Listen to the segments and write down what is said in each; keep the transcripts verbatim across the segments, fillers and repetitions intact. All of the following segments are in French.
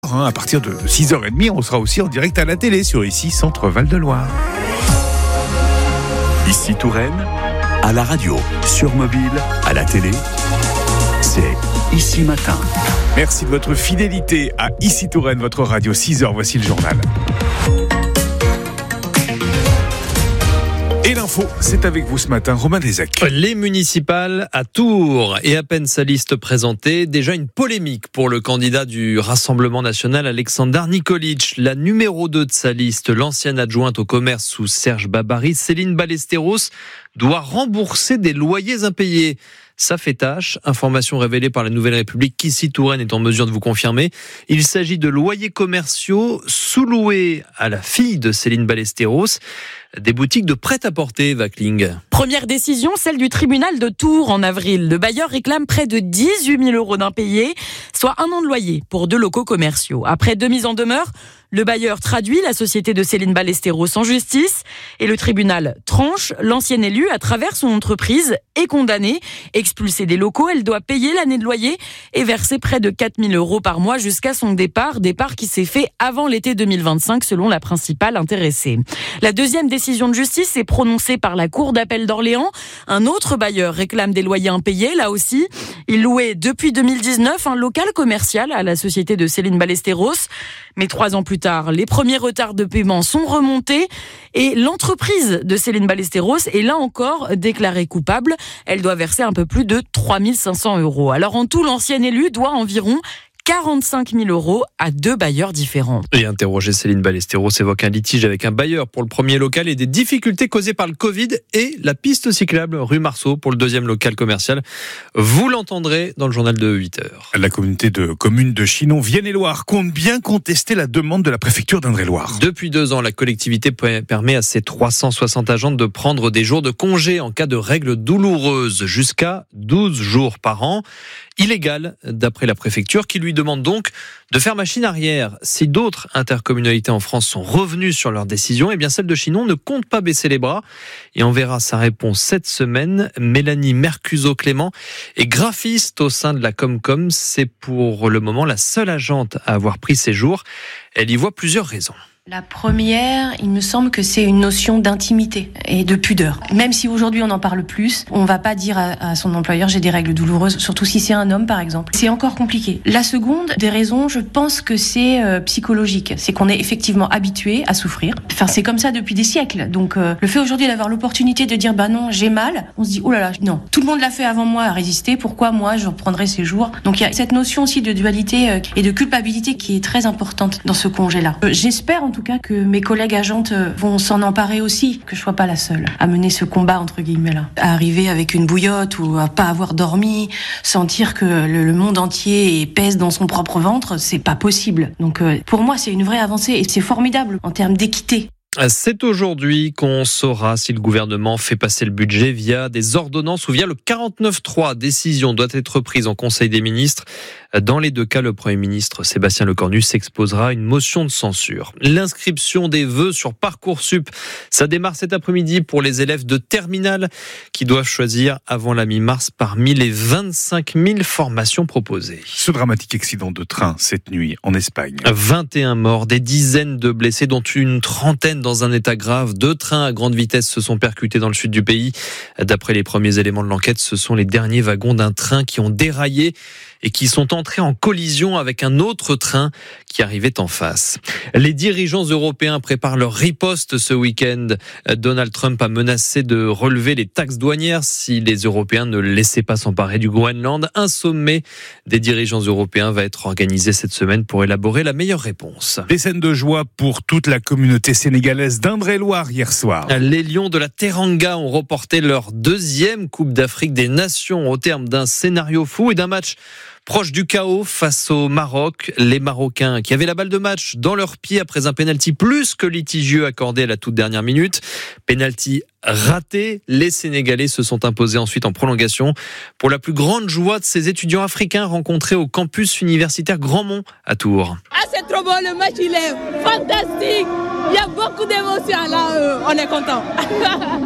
heures. Hein. À partir de six heures trente, on sera aussi en direct à la télé sur Ici Centre Val-de-Loire. Ici Touraine, à la radio, sur mobile, à la télé, c'est Ici Matin. Merci de votre fidélité à Ici Touraine, votre radio. six heures, voici le journal. Et l'info, c'est avec vous ce matin, Romain Desacq. Les municipales à Tours, et à peine sa liste présentée, déjà une polémique pour le candidat du Rassemblement national, Alexandar Nikolic. La numéro deux de sa liste, l'ancienne adjointe au commerce sous Serge Babary, Céline Ballesteros, doit rembourser des loyers impayés. Ça fait tâche. Information révélée par la Nouvelle République qu'Ici Touraine est en mesure de vous confirmer. Il s'agit de loyers commerciaux sous-loués à la fille de Céline Ballesteros, des boutiques de prêt-à-porter, Vacling. Première décision, celle du tribunal de Tours en avril. Le bailleur réclame près de dix-huit mille euros d'impayés, soit un an de loyer pour deux locaux commerciaux. Après deux mises en demeure, le bailleur traduit la société de Céline Ballesteros en justice et le tribunal tranche. L'ancienne élue, à travers son entreprise, est condamnée. Expulsée des locaux, elle doit payer l'année de loyer et verser près de quatre mille euros par mois jusqu'à son départ. Départ qui s'est fait avant l'été deux mille vingt-cinq, selon la principale intéressée. La deuxième décision de justice est prononcée par la Cour d'appel d'Orléans. Un autre bailleur réclame des loyers impayés, là aussi. Il louait depuis deux mille dix-neuf un local commercial à la société de Céline Ballesteros. Mais trois ans plus tard, les premiers retards de paiement sont remontés et l'entreprise de Céline Ballesteros est là encore déclarée coupable. Elle doit verser un peu plus de trois mille cinq cents euros. Alors en tout, l'ancienne élue doit environ quarante-cinq mille euros à deux bailleurs différents. Et interrogé, Céline Ballesteros évoque un litige avec un bailleur pour le premier local et des difficultés causées par le Covid et la piste cyclable rue Marceau pour le deuxième local commercial. Vous l'entendrez dans le journal de huit heures. La communauté de communes de Chinon, Vienne-et-Loire compte bien contester la demande de la préfecture d'Indre-et-Loire. Depuis deux ans, la collectivité permet à ses trois cent soixante agents de prendre des jours de congé en cas de règles douloureuses, jusqu'à douze jours par an. Illégal, d'après la préfecture, qui lui demande donc de faire machine arrière. Si d'autres intercommunalités en France sont revenues sur leur décision, eh bien celle de Chinon ne compte pas baisser les bras. Et on verra sa réponse cette semaine. Mélanie Mercuzot-Clément est graphiste au sein de la Comcom. C'est pour le moment la seule agente à avoir pris ses jours. Elle y voit plusieurs raisons. La première, il me semble que c'est une notion d'intimité et de pudeur. Même si aujourd'hui on en parle plus, on va pas dire à, à son employeur j'ai des règles douloureuses, surtout si c'est un homme par exemple. C'est encore compliqué. La seconde des raisons, je pense que c'est euh, psychologique. C'est qu'on est effectivement habitué à souffrir. Enfin, c'est comme ça depuis des siècles. Donc euh, le fait aujourd'hui d'avoir l'opportunité de dire bah non, j'ai mal, on se dit oh là là, non. Tout le monde l'a fait avant moi à résister, pourquoi moi je reprendrai ces jours? Donc il y a cette notion aussi de dualité euh, et de culpabilité qui est très importante dans ce congé-là. Euh, j'espère en tout cas que mes collègues agentes vont s'en emparer aussi, que je sois pas la seule à mener ce combat entre guillemets là. À arriver avec une bouillotte ou à pas avoir dormi, sentir que le, le monde entier pèse dans son propre ventre, c'est pas possible. Donc euh, pour moi c'est une vraie avancée et c'est formidable en termes d'équité. C'est aujourd'hui qu'on saura si le gouvernement fait passer le budget via des ordonnances ou via le quarante-neuf trois. Décision doit être prise en Conseil des ministres. Dans les deux cas, le Premier ministre Sébastien Lecornu s'exposera à une motion de censure. L'inscription des vœux sur Parcoursup, ça démarre cet après-midi pour les élèves de terminale qui doivent choisir avant la mi-mars parmi les vingt-cinq mille formations proposées. Ce dramatique accident de train cette nuit en Espagne. vingt et un morts, des dizaines de blessés, dont une trentaine dans un état grave. Deux trains à grande vitesse se sont percutés dans le sud du pays. D'après les premiers éléments de l'enquête, ce sont les derniers wagons d'un train qui ont déraillé et qui sont entrés en collision avec un autre train qui arrivait en face. Les dirigeants européens préparent leur riposte ce week-end. Donald Trump a menacé de relever les taxes douanières si les Européens ne laissaient pas s'emparer du Groenland. Un sommet des dirigeants européens va être organisé cette semaine pour élaborer la meilleure réponse. Des scènes de joie pour toute la communauté sénégalaise d'Indre-et-Loire hier soir. Les Lions de la Teranga ont remporté leur deuxième Coupe d'Afrique des Nations au terme d'un scénario fou et d'un match proche du chaos face au Maroc. Les Marocains qui avaient la balle de match dans leurs pieds après un pénalty plus que litigieux accordé à la toute dernière minute. Pénalty raté. Les Sénégalais se sont imposés ensuite en prolongation pour la plus grande joie de ces étudiants africains rencontrés au campus universitaire Grandmont à Tours. Ah, c'est trop beau, le match il est fantastique. Il y a beaucoup d'émotions là, euh, on est content.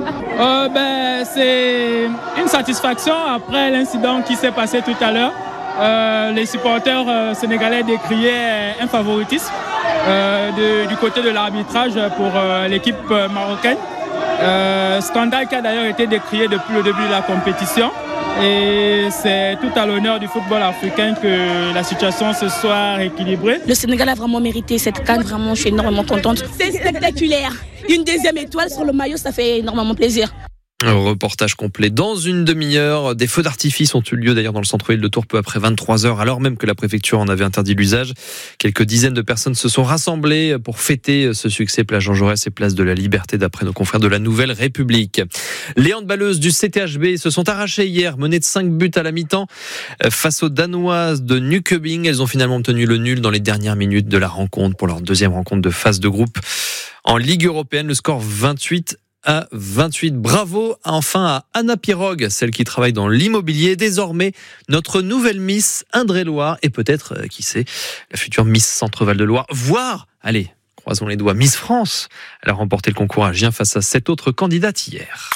euh, ben, c'est une satisfaction après l'incident qui s'est passé tout à l'heure. euh, les supporters euh, sénégalais décriaient un favoritisme euh, de, du côté de l'arbitrage pour euh, l'équipe marocaine. Euh, scandale qui a d'ailleurs été décrié depuis le début de la compétition. Et c'est tout à l'honneur du football africain que la situation se soit rééquilibrée. Le Sénégal a vraiment mérité cette CAN, vraiment je suis énormément contente. C'est spectaculaire. Une deuxième étoile sur le maillot, ça fait énormément plaisir. Un reportage complet dans une demi-heure. Des feux d'artifice ont eu lieu d'ailleurs dans le centre-ville de Tours peu après vingt-trois heures, alors même que la préfecture en avait interdit l'usage. Quelques dizaines de personnes se sont rassemblées pour fêter ce succès place Jean Jaurès et place de la Liberté, d'après nos confrères de la Nouvelle République. Les handballeuses du C T H B se sont arrachées hier, menées de cinq buts à la mi-temps face aux Danoises de Nykøbing. Elles ont finalement obtenu le nul dans les dernières minutes de la rencontre pour leur deuxième rencontre de phase de groupe en Ligue européenne. Le score vingt-huit à vingt-huit. Bravo enfin à Anna Pirogue, celle qui travaille dans l'immobilier, désormais notre nouvelle Miss Indre-et-Loire et peut-être, euh, qui sait, la future Miss Centre-Val de Loire, voire, allez, croisons les doigts, Miss France. Elle a remporté le concours à Gien face à sept autres candidates hier.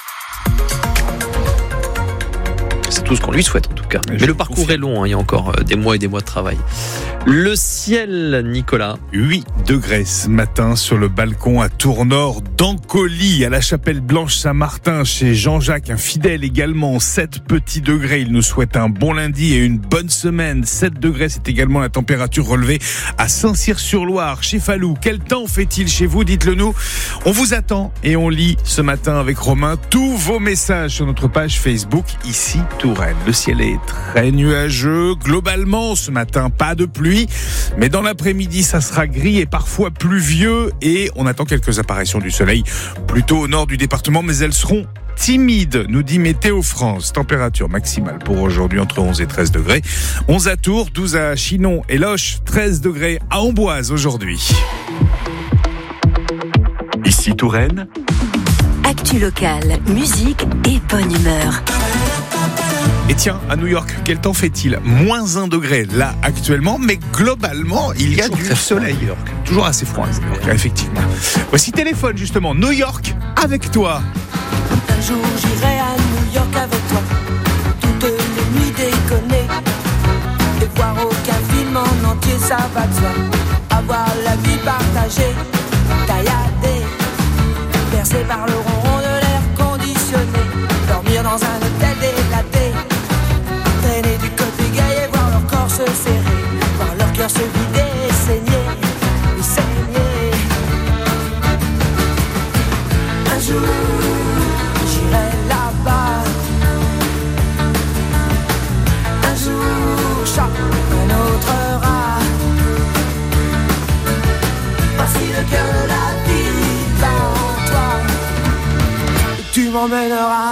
C'est tout ce qu'on lui souhaite en tout cas. Mais, Mais le parcours confirme. est long, hein, il y a encore des mois et des mois de travail. Le ciel, Nicolas. huit degrés ce matin sur le balcon à Tournord, d'Ancoli, à la Chapelle Blanche Saint-Martin, chez Jean-Jacques, un fidèle également, sept petits degrés. Il nous souhaite un bon lundi et une bonne semaine. sept degrés, c'est également la température relevée à Saint-Cyr-sur-Loire, chez Falloux. Quel temps fait-il chez vous? Dites-le nous. On vous attend et on lit ce matin avec Romain tous vos messages sur notre page Facebook, ici Touraine. Le ciel est très nuageux. Globalement, ce matin, pas de pluie. Mais dans l'après-midi, ça sera gris et parfois pluvieux. Et on attend quelques apparitions du soleil plutôt au nord du département. Mais elles seront timides, nous dit Météo France. Température maximale pour aujourd'hui entre onze et treize degrés. onze à Tours, douze à Chinon et Loches, treize degrés à Amboise aujourd'hui. Ici Touraine. Actu locale, musique et bonne humeur. Et tiens, à New York, quel temps fait-il? Moins un degré là actuellement, mais globalement, il y a du soleil. Toujours assez froid, effectivement. Voici Téléphone justement, New York avec toi. Un jour j'irai à New York avec toi, toutes les nuits déconner, et voir aucun film en entier, ça va de soi. Avoir la vie partagée, tailladée, bercée par le ronron de l'air conditionné, dormir dans un hôtel délaté, traîner du côté gay et voir leur corps se serrer, voir leur cœur se vider et saigner, et saigner. Un jour j'irai là-bas, un jour chacun autre rat. Voici le cœur de la vie bat en toi, et tu m'emmèneras.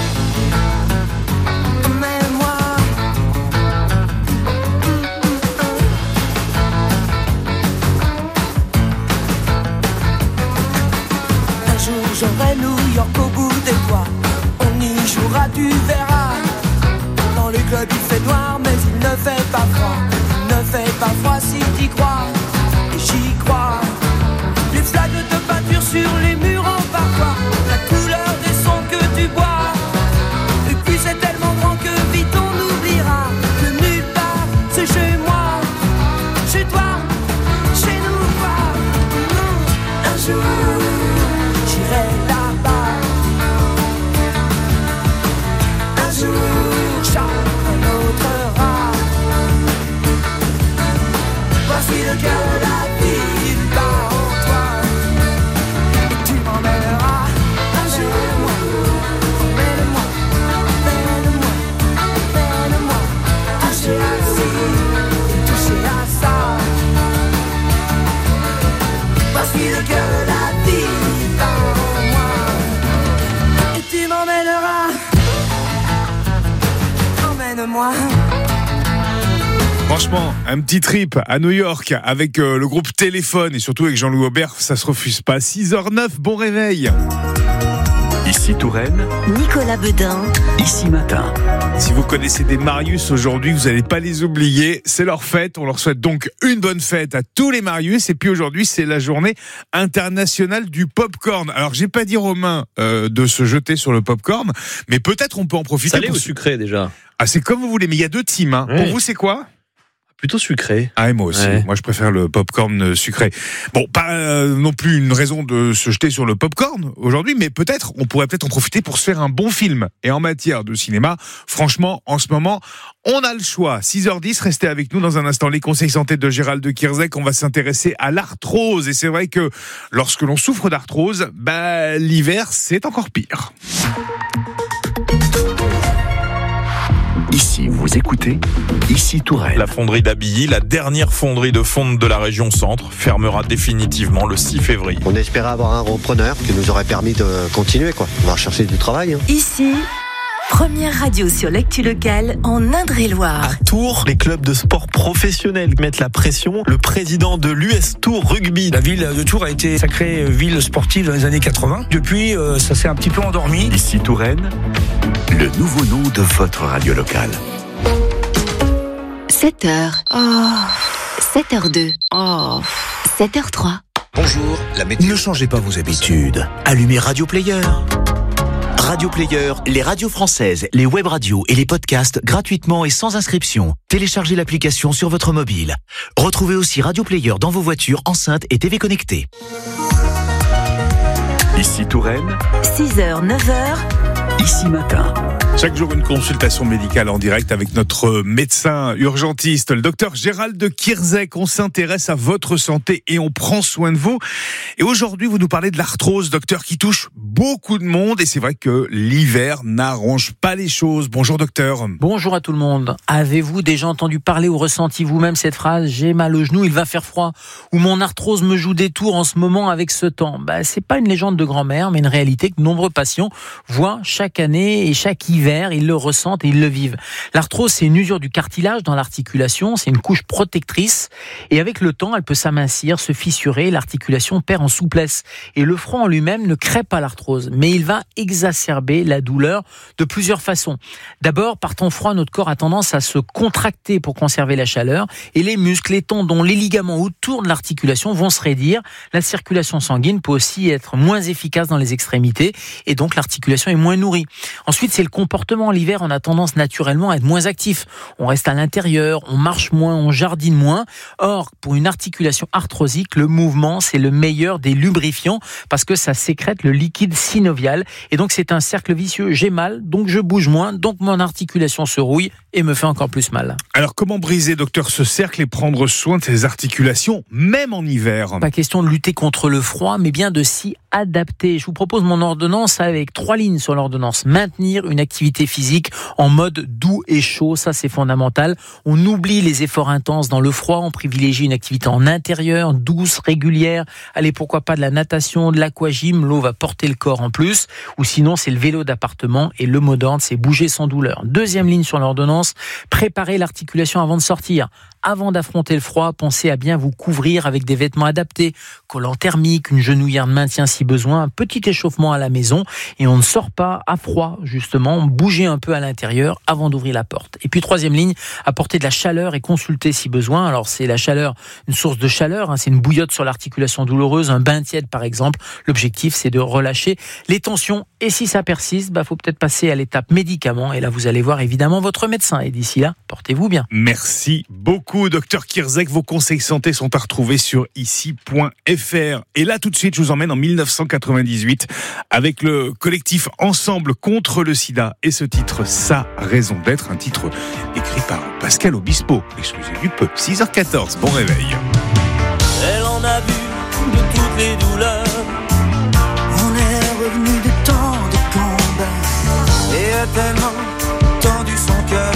J'aurai New York au bout des doigts, on y jouera, tu verras. Dans les clubs il fait noir mais il ne fait pas froid, il ne fait pas froid si t'y crois, et j'y crois. Les flaques de peinture sur les murs en parfois, la couleur des sons que tu bois. Et puis c'est tellement grand que vite on oubliera que nulle part c'est chez moi, chez toi, chez nous quoi. Un jour j'irai là-bas, un jour chacun autre rat. Voici le cœur de la vie bat en toi, et tu m'emmèneras un jour. Emmène-moi, emmène-moi, emmène-moi, toucher à ci et toucher à ça. Voici le cœur de la vie. Emmène-moi. Franchement, un petit trip à New York avec euh, le groupe Téléphone et surtout avec Jean-Louis Aubert, ça se refuse pas. six heures zéro neuf, bon réveil. Ici Touraine, Nicolas Bedain, Ici Matin. Si vous connaissez des Marius aujourd'hui, vous n'allez pas les oublier. C'est leur fête. On leur souhaite donc une bonne fête à tous les Marius. Et puis aujourd'hui, c'est la journée internationale du popcorn. Alors, j'ai pas dit Romain euh, de se jeter sur le popcorn, mais peut-être on peut en profiter. Salé pour... ou sucré déjà? Ah, c'est comme vous voulez, mais il y a deux teams. Hein. Ouais. Pour vous, c'est quoi? Plutôt sucré. Ah, et moi aussi. Ouais. Moi, je préfère le popcorn sucré. Bon, pas euh, non plus une raison de se jeter sur le popcorn aujourd'hui, mais peut-être, on pourrait peut-être en profiter pour se faire un bon film. Et en matière de cinéma, franchement, en ce moment, on a le choix. six heures dix, restez avec nous dans un instant. Les conseils santé de Gérald de Kierzek. On va s'intéresser à l'arthrose. Et c'est vrai que lorsque l'on souffre d'arthrose, bah, l'hiver, c'est encore pire. Ici, vous écoutez Ici Touraine. La fonderie d'Abilly, la dernière fonderie de fonte de la région centre, fermera définitivement le six février. On espérait avoir un repreneur qui nous aurait permis de continuer, quoi. On va rechercher du travail. Hein. Ici, première radio sur l'actu locale en Indre-et-Loire. À Tours, les clubs de sport professionnels mettent la pression. Le président de l'U S Tours Rugby. La ville de Tours a été sacrée ville sportive dans les années quatre-vingts. Depuis, euh, ça s'est un petit peu endormi. Ici Touraine, le nouveau nom de votre radio locale. sept heures. Oh. sept heures deux. Oh. sept heures trois. Bonjour, la météo. Ne changez pas vos habitudes. Allumez Radio Player. Radio Player, les radios françaises, les web radios et les podcasts gratuitement et sans inscription. Téléchargez l'application sur votre mobile. Retrouvez aussi Radio Player dans vos voitures, enceintes et T V connectées. Ici Touraine, six heures, neuf heures. Ici Matin. Chaque jour, une consultation médicale en direct avec notre médecin urgentiste, le docteur Gérald de Kierzek. On s'intéresse à votre santé et on prend soin de vous. Et aujourd'hui, vous nous parlez de l'arthrose, docteur, qui touche beaucoup de monde. Et c'est vrai que l'hiver n'arrange pas les choses. Bonjour, docteur. Bonjour à tout le monde. Avez-vous déjà entendu parler ou ressenti vous-même cette phrase « J'ai mal au genou, il va faire froid » ou « Mon arthrose me joue des tours en ce moment avec ce temps ». Bah, c'est pas une légende de grand-mère, mais une réalité que de nombreux patients voient chaque année et chaque hiver. Ils le ressentent et ils le vivent. L'arthrose, c'est une usure du cartilage dans l'articulation, c'est une couche protectrice et avec le temps, elle peut s'amincir, se fissurer, l'articulation perd en souplesse. Et le front en lui-même ne crée pas l'arthrose, mais il va exacerber la douleur de plusieurs façons. D'abord, par temps froid, notre corps a tendance à se contracter pour conserver la chaleur et les muscles, les tendons, les ligaments autour de l'articulation vont se raidir. La circulation sanguine peut aussi être moins efficace dans les extrémités et donc l'articulation est moins nourrie. Ensuite, c'est le comportement. L'hiver, on a tendance naturellement à être moins actif. On reste à l'intérieur, on marche moins, on jardine moins. Or, pour une articulation arthrosique, le mouvement, c'est le meilleur des lubrifiants parce que ça sécrète le liquide synovial. Et donc, c'est un cercle vicieux. J'ai mal, donc je bouge moins, donc mon articulation se rouille et me fait encore plus mal. Alors, comment briser, docteur, ce cercle et prendre soin de ses articulations, même en hiver? Pas question de lutter contre le froid, mais bien de s'y adapter. Je vous propose mon ordonnance avec trois lignes sur l'ordonnance. Maintenir une activité physique en mode doux et chaud, ça c'est fondamental. On oublie les efforts intenses dans le froid, on privilégie une activité en intérieur, douce, régulière. Allez, pourquoi pas de la natation, de l'aquagym, l'eau va porter le corps en plus. Ou sinon, c'est le vélo d'appartement et le mot d'ordre, c'est bouger sans douleur. Deuxième ligne sur l'ordonnance, préparer l'articulation avant de sortir. Avant d'affronter le froid, pensez à bien vous couvrir avec des vêtements adaptés, collant thermique, une genouillère de maintien si besoin, un petit échauffement à la maison et on ne sort pas à froid justement, bougez un peu à l'intérieur avant d'ouvrir la porte. Et puis troisième ligne, apporter de la chaleur et consulter si besoin. Alors c'est la chaleur, une source de chaleur, hein, c'est une bouillotte sur l'articulation douloureuse, un bain tiède par exemple. L'objectif c'est de relâcher les tensions et si ça persiste, bah faut peut-être passer à l'étape médicament et là vous allez voir évidemment votre médecin et d'ici là, portez-vous bien. Merci beaucoup. Docteur Kierzek, vos conseils santé sont à retrouver sur ici point f r. Et là, tout de suite, je vous emmène en mille neuf cent quatre-vingt-dix-huit avec le collectif Ensemble contre le sida. Et ce titre, Sa raison d'être, un titre écrit par Pascal Obispo. Excusez du peu. six heures quatorze, bon réveil. Elle en a vu de toutes les douleurs. On est revenu de tant de combats et a tellement tendu son cœur.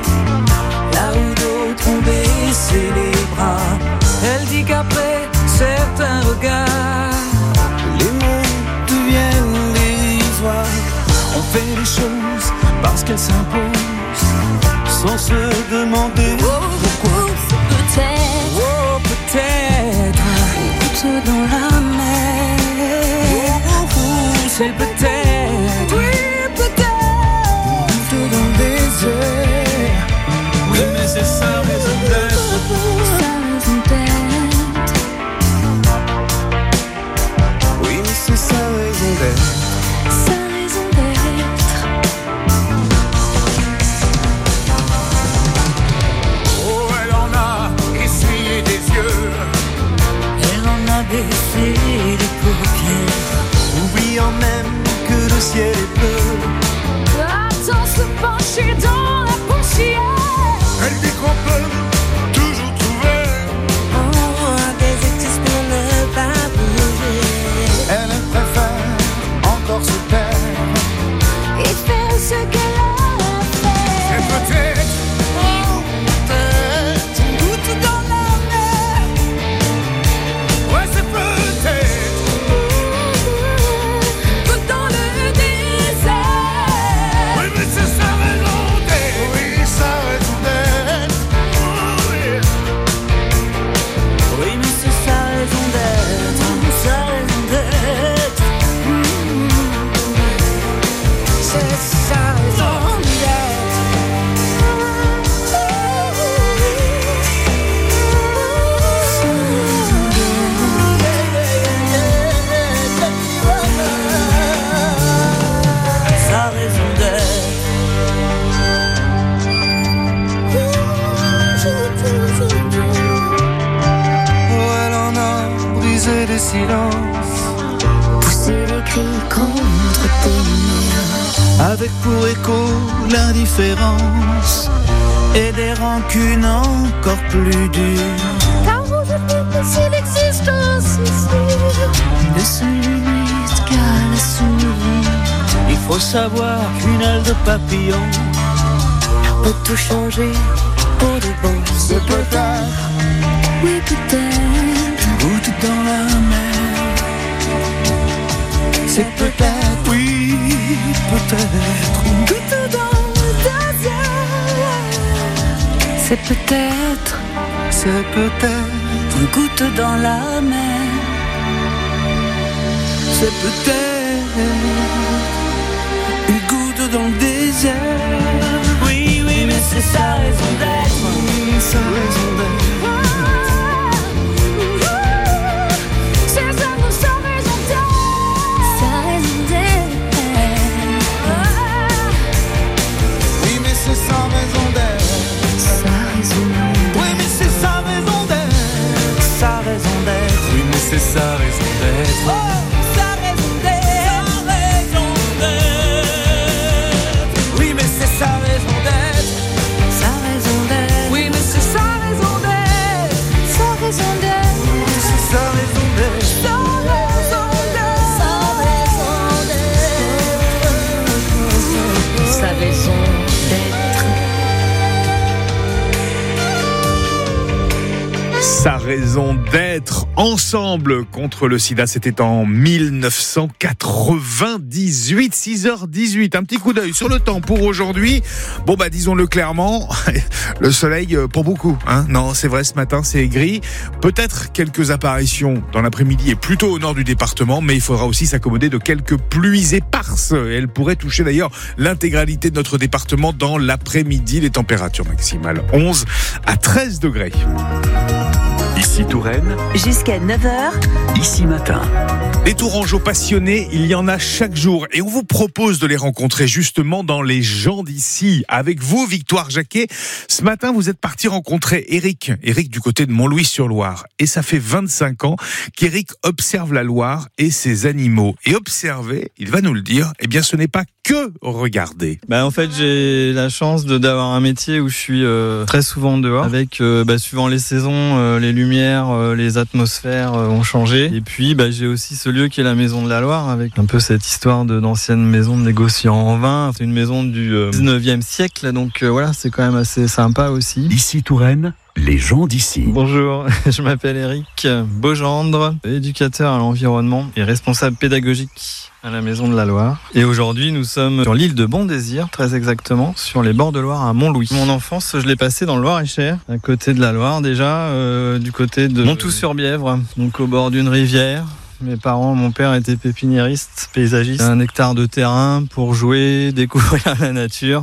Là où d'autres ont baissé les bras, elle dit qu'après certains regards, les mots deviennent dérisoires. On fait les choses parce qu'elles s'imposent, sans se demander oh, pourquoi. Peut-être, oh, peut-être, goutte dans la mer. Oh, oh, oh, c'est peut-être baisser les paupières, oubliant même que le ciel est bleu. Attends, se pencher dans la poussière. Elle dit qu'on peut toujours trouver Oh, des excuses pour ne pas bouger. Elle préfère encore se taire Et faire ce qu'elle a fait. C'est peut-être, oh, peut-être une goutte dans la mer. Ouais, c'est peut-être Goutte dans le désert. Oui, mais c'est sa raison d'être. Oui, sa raison d'être. Oui, Oui, mais c'est sa raison d'être. Sa raison d'être. Mmh. C'est sa raison d'être. sa raison d'être. Oh, elle en a brisé des silences, Pousser les cris contre tes murs. avec pour écho l'indifférence et des rancunes encore plus dures. Car aujourd'hui, c'est l'existence ici. Ne se limite qu'à la souris. Il faut savoir qu'une aile de papillon Peut tout changer pour de bon. c'est peut-être Oui, peut-être. une goutte dans la mer. C'est peut-être, oui, peut-être une goutte dans le désert. C'est peut-être C'est peut-être, une goutte dans la mer. c'est peut-être une goutte dans le désert. Oui, oui, mais c'est sa raison d'être. Sa raison d'être. C'est ça, nous sa raison d'être. Sa raison d'être. Oui, mais c'est sa raison d'être. Sa raison d'être. Oui, mais c'est sa raison d'être. Sa raison d'être. Oui, mais c'est sa raison d'être. Oh, sa raison d'être. Sa raison d'être. Oui, mais c'est sa raison d'être. Sa raison d'être. Oui, mais c'est sa raison d'être. Sa raison d'être. Oui, c'est sa raison d'être. Sa raison d'être. Sa raison d'être. Sa raison d'être ensemble contre le sida, c'était en mille neuf cent quatre-vingt-dix-huit, six heures dix-huit. Un petit coup d'œil sur le temps pour aujourd'hui. Bon bah disons-le clairement, le soleil pour beaucoup, hein. Non, c'est vrai, ce matin c'est gris. Peut-être quelques apparitions dans l'après-midi et plutôt au nord du département, mais il faudra aussi s'accommoder de quelques pluies éparses. Elles pourraient toucher d'ailleurs l'intégralité de notre département dans l'après-midi. Les températures maximales onze à treize degrés. Ici Touraine, Jusqu'à neuf heures, ici matin. Des Tourangeaux passionnés, il y en a chaque jour et on vous propose de les rencontrer justement dans Les gens d'ici. Avec vous, Victoire Jacquet, ce matin vous êtes parti rencontrer Eric, Eric du côté de Montlouis-sur-Loire. Et ça fait vingt-cinq ans qu'Eric observe la Loire et ses animaux. Et observer, il va nous le dire, eh bien ce n'est pas que regarder. Bah en fait j'ai la chance de d'avoir un métier où je suis euh, très souvent dehors avec euh, bah, suivant les saisons, euh, les lumières, euh, les atmosphères euh, ont changé et puis bah, j'ai aussi ce lieu qui est la Maison de la Loire avec un peu cette histoire de d'ancienne maison de négociants en vin. C'est une maison du euh, dix-neuvième siècle donc euh, voilà c'est quand même assez sympa aussi. Ici Touraine, les gens d'ici. Bonjour, je m'appelle Eric Beaugendre, éducateur à l'environnement et responsable pédagogique à la Maison de la Loire. Et aujourd'hui, nous sommes sur l'île de Bon-Désir, très exactement, sur les bords de Loire à Montlouis. Mon enfance, je l'ai passée dans le Loir-et-Cher, à côté de la Loire déjà, euh, du côté de Montoux-sur-Bièvre, donc au bord d'une rivière. Mes parents, mon père était pépiniériste, paysagiste. Un hectare de terrain pour jouer, découvrir la nature.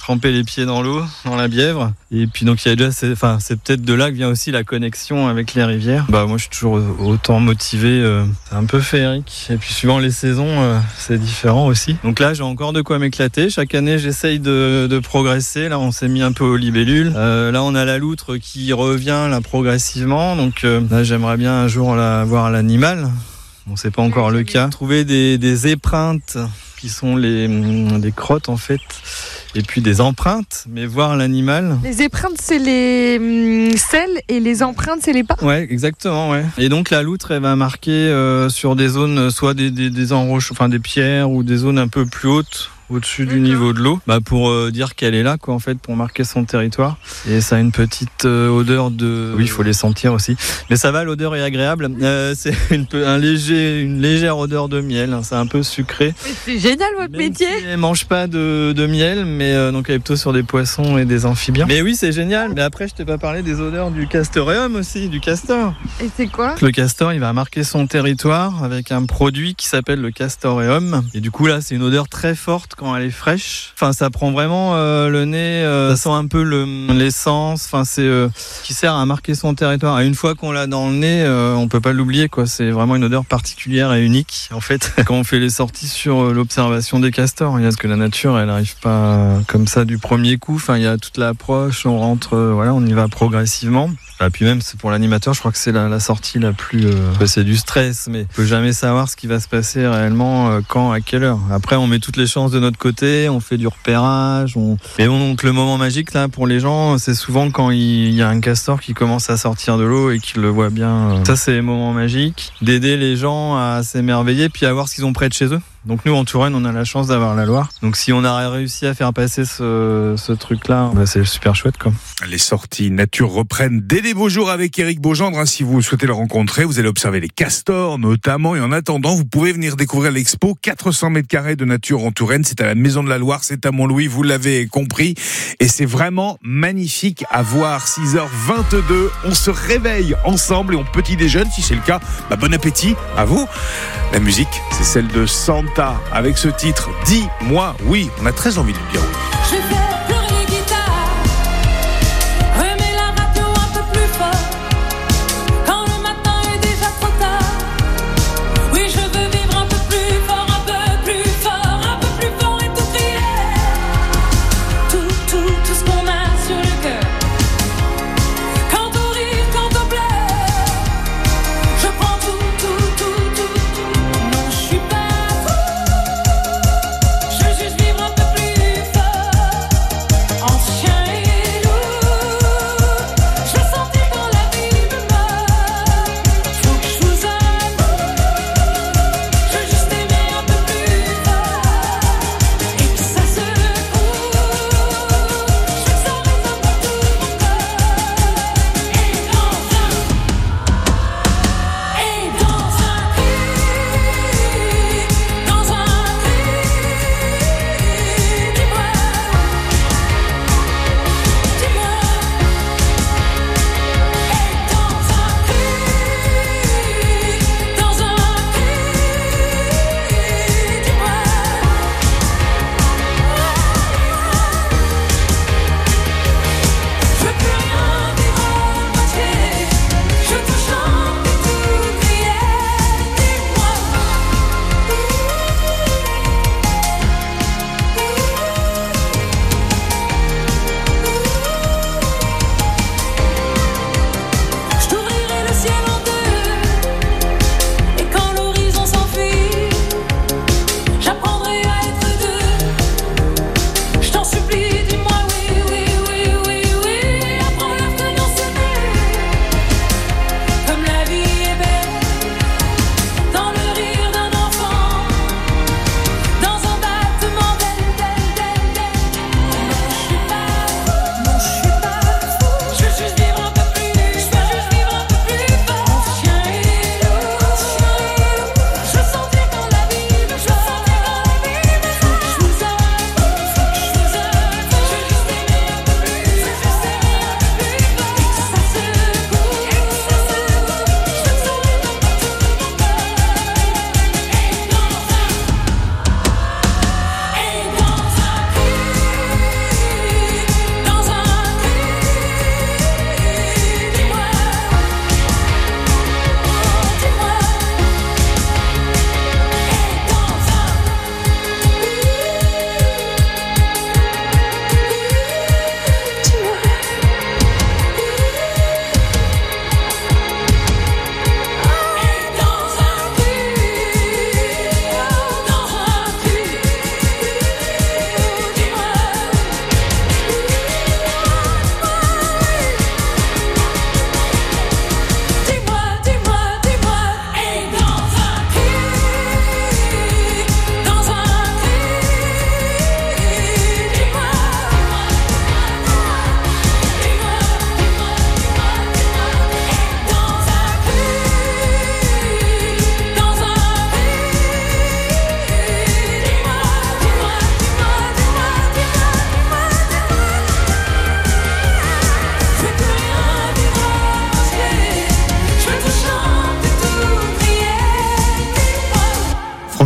tremper les pieds dans l'eau, dans la Bièvre. Et puis donc il y a déjà, c'est, enfin c'est peut-être de là que vient aussi la connexion avec les rivières. Bah moi je suis toujours autant motivé, euh, c'est un peu féerique. Et puis suivant les saisons, euh, c'est différent aussi. Donc là j'ai encore de quoi m'éclater. Chaque année j'essaye de, de progresser. Là on s'est mis un peu aux libellules. Euh, là on a la loutre qui revient là progressivement. Donc euh, là j'aimerais bien un jour là, voir l'animal. Bon c'est pas encore le cas. Trouver des, des épreintes qui sont les, des crottes en fait, et puis des empreintes, mais voir l'animal. Les épreintes c'est les hum, selles et les empreintes c'est les pas. Ouais, exactement, ouais. Et donc la loutre elle va marquer euh, sur des zones, soit des, des, des enroches, enfin des pierres ou des zones un peu plus hautes, au-dessus du niveau de l'eau, bah pour euh, dire qu'elle est là, quoi, en fait, pour marquer son territoire. Et ça a une petite euh, odeur de... Oui, il faut les sentir aussi. Mais ça va, l'odeur est agréable. Euh, c'est une, un léger, une légère odeur de miel. Hein, c'est un peu sucré. Mais c'est génial, votre Même métier. si elle mange pas de, de miel, mais euh, donc elle est plutôt sur des poissons et des amphibiens. Mais oui, c'est génial. Mais après, je t'ai pas parlé des odeurs du castoreum aussi, du castor. Et c'est quoi ? Le castor, il va marquer son territoire avec un produit qui s'appelle le castoreum. Et du coup, là, c'est une odeur très forte quand elle est fraîche. Enfin, ça prend vraiment euh, le nez, euh, ça sent un peu le, l'essence. Enfin, c'est euh, qui sert à marquer son territoire. Et une fois qu'on l'a dans le nez, euh, on peut pas l'oublier, quoi. C'est vraiment une odeur particulière et unique. En fait, quand on fait les sorties sur l'observation des castors, il y a ce que la nature, elle arrive pas comme ça du premier coup. Enfin, il y a toute l'approche. On rentre, euh, voilà, on y va progressivement. Et puis même, c'est pour l'animateur, je crois que c'est la, la sortie la plus... Euh, c'est du stress, mais on peut jamais savoir ce qui va se passer réellement, euh, quand, à quelle heure. Après, on met toutes les chances de notre côté, on fait du repérage. On... Mais bon, donc le moment magique, là, pour les gens, c'est souvent quand il y a un castor qui commence à sortir de l'eau et qu'ils le voient bien. Euh... Ça, c'est les moments magiques. D'aider les gens à s'émerveiller, puis à voir ce qu'ils ont près de chez eux. Donc nous en Touraine on a la chance d'avoir la Loire. Donc si on a réussi à faire passer ce, ce truc-là, bah c'est super chouette quoi. Les sorties nature reprennent dès les beaux jours avec Éric Beaugendre. Hein, si vous souhaitez le rencontrer, vous allez observer les castors notamment. Et en attendant, vous pouvez venir découvrir l'expo quatre cents mètres carrés de nature en Touraine. C'est à la Maison de la Loire, c'est à Montlouis, vous l'avez compris. Et c'est vraiment magnifique à voir. six heures vingt-deux, on se réveille ensemble et on petit déjeune. Si c'est le cas, bah bon appétit à vous. La musique, c'est celle de Santa avec ce titre « Dis-moi oui ». On a très envie de dire oui. Je fais pleurer les guitares, remets la radio un peu plus fort, quand le matin est déjà trop tard. Oui, je veux vivre un peu plus fort, un peu plus fort, un peu plus fort et tout crier. Tout, tout, tout ce qu'on a sur le cœur. Quand on rit, quand on pleure, je prends tout, tout, tout, tout, tout. Non, je suis pas fou, je veux juste vivre un peu plus fort.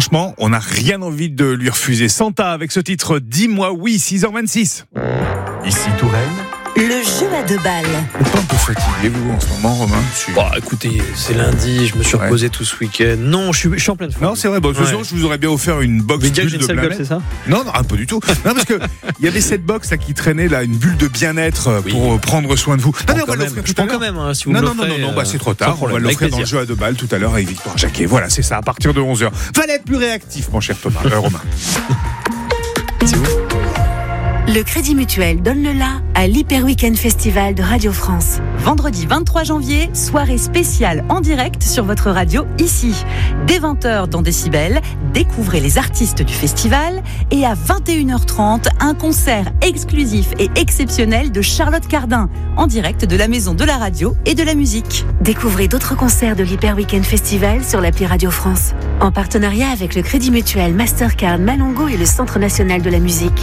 franchement, on n'a rien envie de lui refuser. Santa avec ce titre, dis-moi oui, six heures vingt-six. Ici Touraine. Le jeu à deux balles. Vous n'êtes pas un peu fatigué, vous, en ce moment, Romain? Bah, écoutez, c'est lundi, je me suis reposé ouais. tout ce week-end. Non, je suis, je suis en pleine forme. Non, c'est vrai. Bon, ce ouais. soir, je vous aurais bien offert une box Mais bulle j'ai de bien-être. C'est ça non, non, pas du tout. Non, parce que il y avait cette box là qui traînait là, une bulle de bien-être oui. pour prendre soin de vous. Non, mais on va l'offrir tout je prends quand même, hein, si vous non, me non, non, non, non, bah, c'est trop tard. On va l'offrir dans le jeu à deux balles tout à l'heure avec Victoire Jacquet. Voilà, c'est ça, à partir de onze heures. Fallait être plus réactif, mon cher Thomas, euh, Romain. C'est vous. Le Crédit Mutuel donne le la à l'Hyper Weekend Festival de Radio France. Vendredi vingt-trois janvier, soirée spéciale en direct sur votre radio ici. Dès vingt heures dans Décibel, découvrez les artistes du festival et à vingt et une heures trente, un concert exclusif et exceptionnel de Charlotte Cardin en direct de la Maison de la Radio et de la Musique. Découvrez d'autres concerts de l'Hyper Weekend Festival sur l'appli Radio France en partenariat avec le Crédit Mutuel, Mastercard, Malongo et le Centre National de la Musique.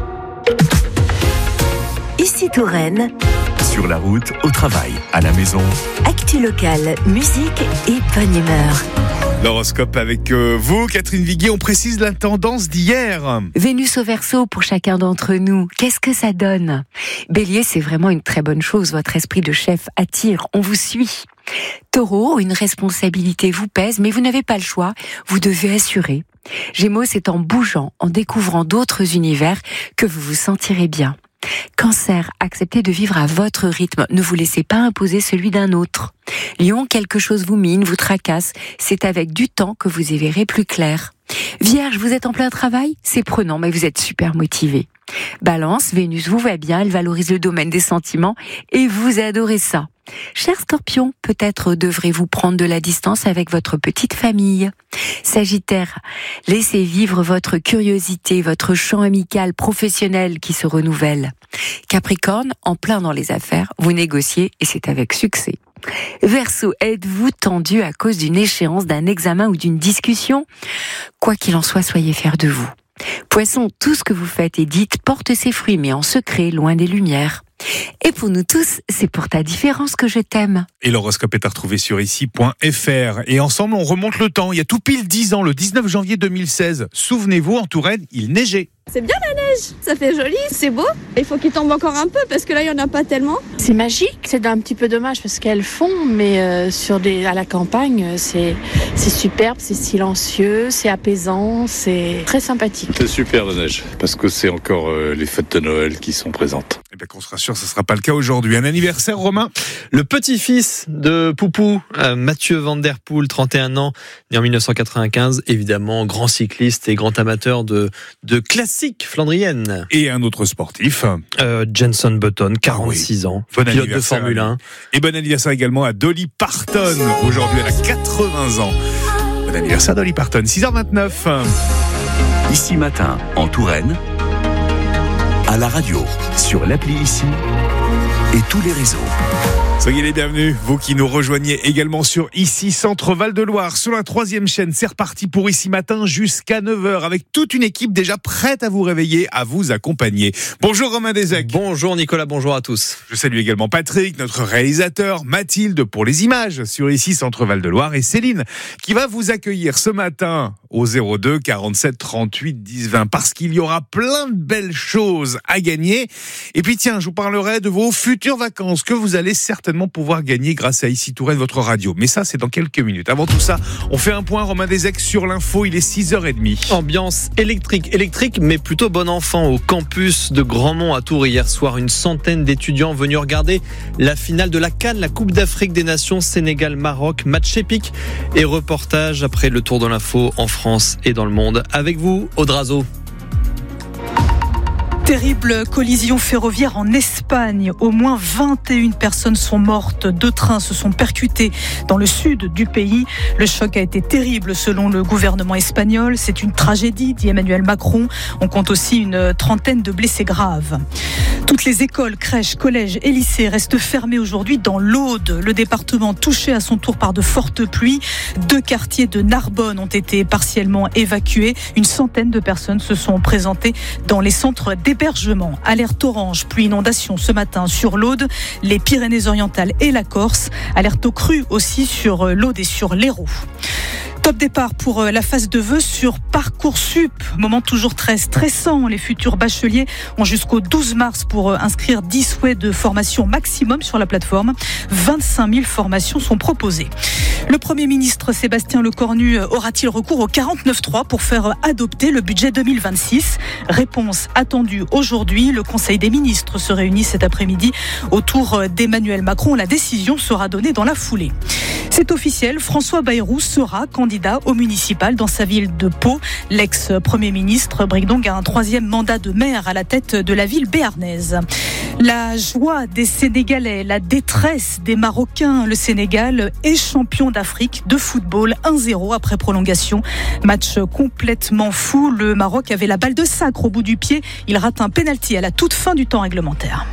Ici Touraine. Sur la route, au travail, à la maison. Actu locale, musique et bonne humeur. L'horoscope avec euh, vous, Catherine Viguier. On précise la tendance d'hier. Vénus au Verseau pour chacun d'entre nous. Qu'est-ce que ça donne? Bélier, c'est vraiment une très bonne chose. Votre esprit de chef attire. On vous suit. Taureau, une responsabilité vous pèse, mais vous n'avez pas le choix. Vous devez assurer. Gémeaux, c'est en bougeant, en découvrant d'autres univers que vous vous sentirez bien. Cancer, acceptez de vivre à votre rythme, ne vous laissez pas imposer celui d'un autre. Lion, quelque chose vous mine, vous tracasse, c'est avec du temps que vous y verrez plus clair. Vierge, vous êtes en plein travail, c'est prenant, mais vous êtes super motivé. Balance, Vénus vous va bien, elle valorise le domaine des sentiments et vous adorez ça. Cher Scorpion, peut-être devrez-vous prendre de la distance avec votre petite famille. Sagittaire, laissez vivre votre curiosité, votre champ amical, professionnel qui se renouvelle. Capricorne, en plein dans les affaires, vous négociez et c'est avec succès. Verseau, êtes-vous tendu à cause d'une échéance, d'un examen ou d'une discussion? Quoi qu'il en soit, soyez fiers de vous. Poisson, tout ce que vous faites et dites porte ses fruits, mais en secret, loin des lumières. Et pour nous tous, c'est pour ta différence que je t'aime. Et l'horoscope est à retrouver sur ici point f r. Et ensemble, on remonte le temps. Il y a tout pile dix ans, le dix-neuf janvier deux mille seize. Souvenez-vous, en Touraine, il neigeait. C'est bien la neige, ça fait joli, c'est beau. Il faut qu'il tombe encore un peu parce que là, il n'y en a pas tellement. C'est magique, c'est un petit peu dommage parce qu'elles font, mais euh, sur des, à la campagne, c'est, c'est superbe, c'est silencieux, c'est apaisant, c'est très sympathique. C'est super la neige parce que c'est encore euh, les fêtes de Noël qui sont présentes. Eh bien qu'on se rassure, ce ne sera pas le cas aujourd'hui. Un anniversaire, Romain? Le petit-fils de Poupou, euh, Mathieu Van Der Poel, trente et un ans, né en mille neuf cent quatre-vingt-quinze, évidemment grand cycliste et grand amateur de, de classique flandrienne. Et un autre sportif. Euh, Jenson Button, quarante-six ah oui. ans, bon pilote de Formule un. Et bon anniversaire également à Dolly Parton. Aujourd'hui, elle a quatre-vingts ans. Bon anniversaire Dolly Parton, six heures vingt-neuf. Ici matin, en Touraine, à la radio, sur l'appli Ici et tous les réseaux. Soyez les bienvenus, vous qui nous rejoignez également sur Ici Centre Val de Loire, sur la troisième chaîne. C'est reparti pour Ici Matin jusqu'à neuf heures avec toute une équipe déjà prête à vous réveiller, à vous accompagner. Bonjour Romain Desec. Bonjour Nicolas, bonjour à tous. Je salue également Patrick, notre réalisateur, Mathilde pour les images sur Ici Centre Val de Loire et Céline qui va vous accueillir ce matin au zéro deux quarante-sept trente-huit dix vingt parce qu'il y aura plein de belles choses à gagner. Et puis tiens, je vous parlerai de vos futures vacances que vous allez certainement pouvoir gagner grâce à Ici Touraine, votre radio. Mais ça, c'est dans quelques minutes. Avant tout ça, on fait un point, Romain Desec, sur l'info. Il est six heures trente. Ambiance électrique, électrique, mais plutôt bon enfant au campus de Grandmont à Tours. Hier soir, une centaine d'étudiants venus regarder la finale de la CAN, la Coupe d'Afrique des Nations, Sénégal-Maroc. Match épique et reportage après le tour de l'info en France et dans le monde. Avec vous, Audrazo. Terrible collision ferroviaire en Espagne. Au moins vingt et une personnes sont mortes. Deux trains se sont percutés dans le sud du pays. Le choc a été terrible selon le gouvernement espagnol. C'est une tragédie, dit Emmanuel Macron. On compte aussi une trentaine de blessés graves. Toutes les écoles, crèches, collèges et lycées restent fermés aujourd'hui dans l'Aude. Le département touché à son tour par de fortes pluies. Deux quartiers de Narbonne ont été partiellement évacués. Une centaine de personnes se sont présentées dans les centres d'hébergement. Alerte orange, pluie inondation ce matin sur l'Aude, les Pyrénées-Orientales et la Corse. Alerte aux crues aussi sur l'Aude et sur l'Hérault. Top départ pour la phase de vœux sur Parcoursup. Moment toujours très stressant. Les futurs bacheliers ont jusqu'au douze mars pour inscrire dix souhaits de formation maximum sur la plateforme. vingt-cinq mille formations sont proposées. Le Premier ministre Sébastien Lecornu aura-t-il recours au quarante-neuf trois pour faire adopter le budget deux mille vingt-six ? Réponse attendue aujourd'hui. Le Conseil des ministres se réunit cet après-midi autour d'Emmanuel Macron. La décision sera donnée dans la foulée. C'est officiel, François Bayrou sera candidat au municipal dans sa ville de Pau. L'ex-premier ministre brigue donc un troisième mandat de maire à la tête de la ville béarnaise. La joie des Sénégalais, la détresse des Marocains. Le Sénégal est champion d'Afrique de football un zéro après prolongation. Match complètement fou. Le Maroc avait la balle de sacre au bout du pied. Il rate un pénalty à la toute fin du temps réglementaire.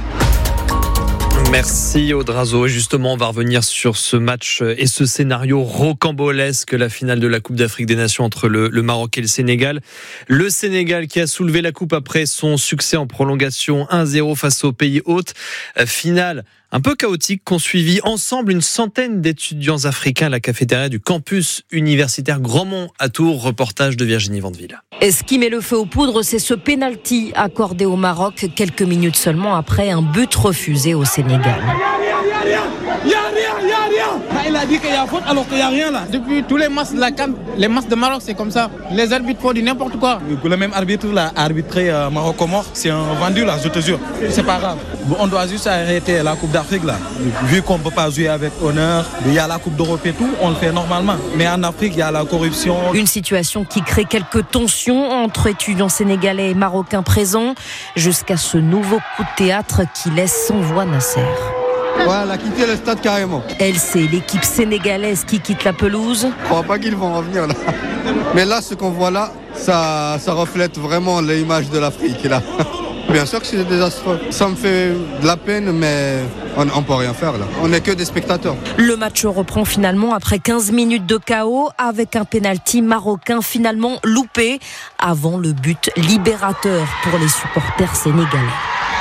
Merci Audrazo. Et justement, on va revenir sur ce match et ce scénario rocambolesque, la finale de la Coupe d'Afrique des Nations entre le, le Maroc et le Sénégal. Le Sénégal qui a soulevé la coupe après son succès en prolongation un zéro face au pays hôte. Finale un peu chaotique qu'ont suivi ensemble une centaine d'étudiants africains à la cafétéria du campus universitaire Grandmont à Tours. Reportage de Virginie Vandeville. Et ce qui met le feu aux poudres, c'est ce pénalty accordé au Maroc quelques minutes seulement après un but refusé au Sénégal. Il n'y a rien, il n'y a rien. Il a dit qu'il y a faute alors qu'il n'y a rien là. Depuis tous les matchs de la C A N, les matchs de Maroc, c'est comme ça. Les arbitres font du n'importe quoi. Le même arbitre là, arbitré euh, Maroc-Comore, c'est un vendu là, je te jure. C'est pas grave. On doit juste arrêter la Coupe d'Afrique là. Vu qu'on ne peut pas jouer avec honneur, il y a la Coupe d'Europe et tout, on le fait normalement. Mais en Afrique, il y a la corruption. Une situation qui crée quelques tensions entre étudiants sénégalais et marocains présents, jusqu'à ce nouveau coup de théâtre qui laisse sans voix Nasser. Ouais, elle a quitté le stade carrément. Elle, c'est l'équipe sénégalaise qui quitte la pelouse. Je crois pas qu'ils vont revenir là. Mais là, ce qu'on voit là, ça, ça reflète vraiment l'image de l'Afrique là. Bien sûr que c'est désastreux. Ça me fait de la peine, mais on ne peut rien faire là. On n'est que des spectateurs. Le match reprend finalement après quinze minutes de chaos avec un pénalty marocain finalement loupé avant le but libérateur pour les supporters sénégalais.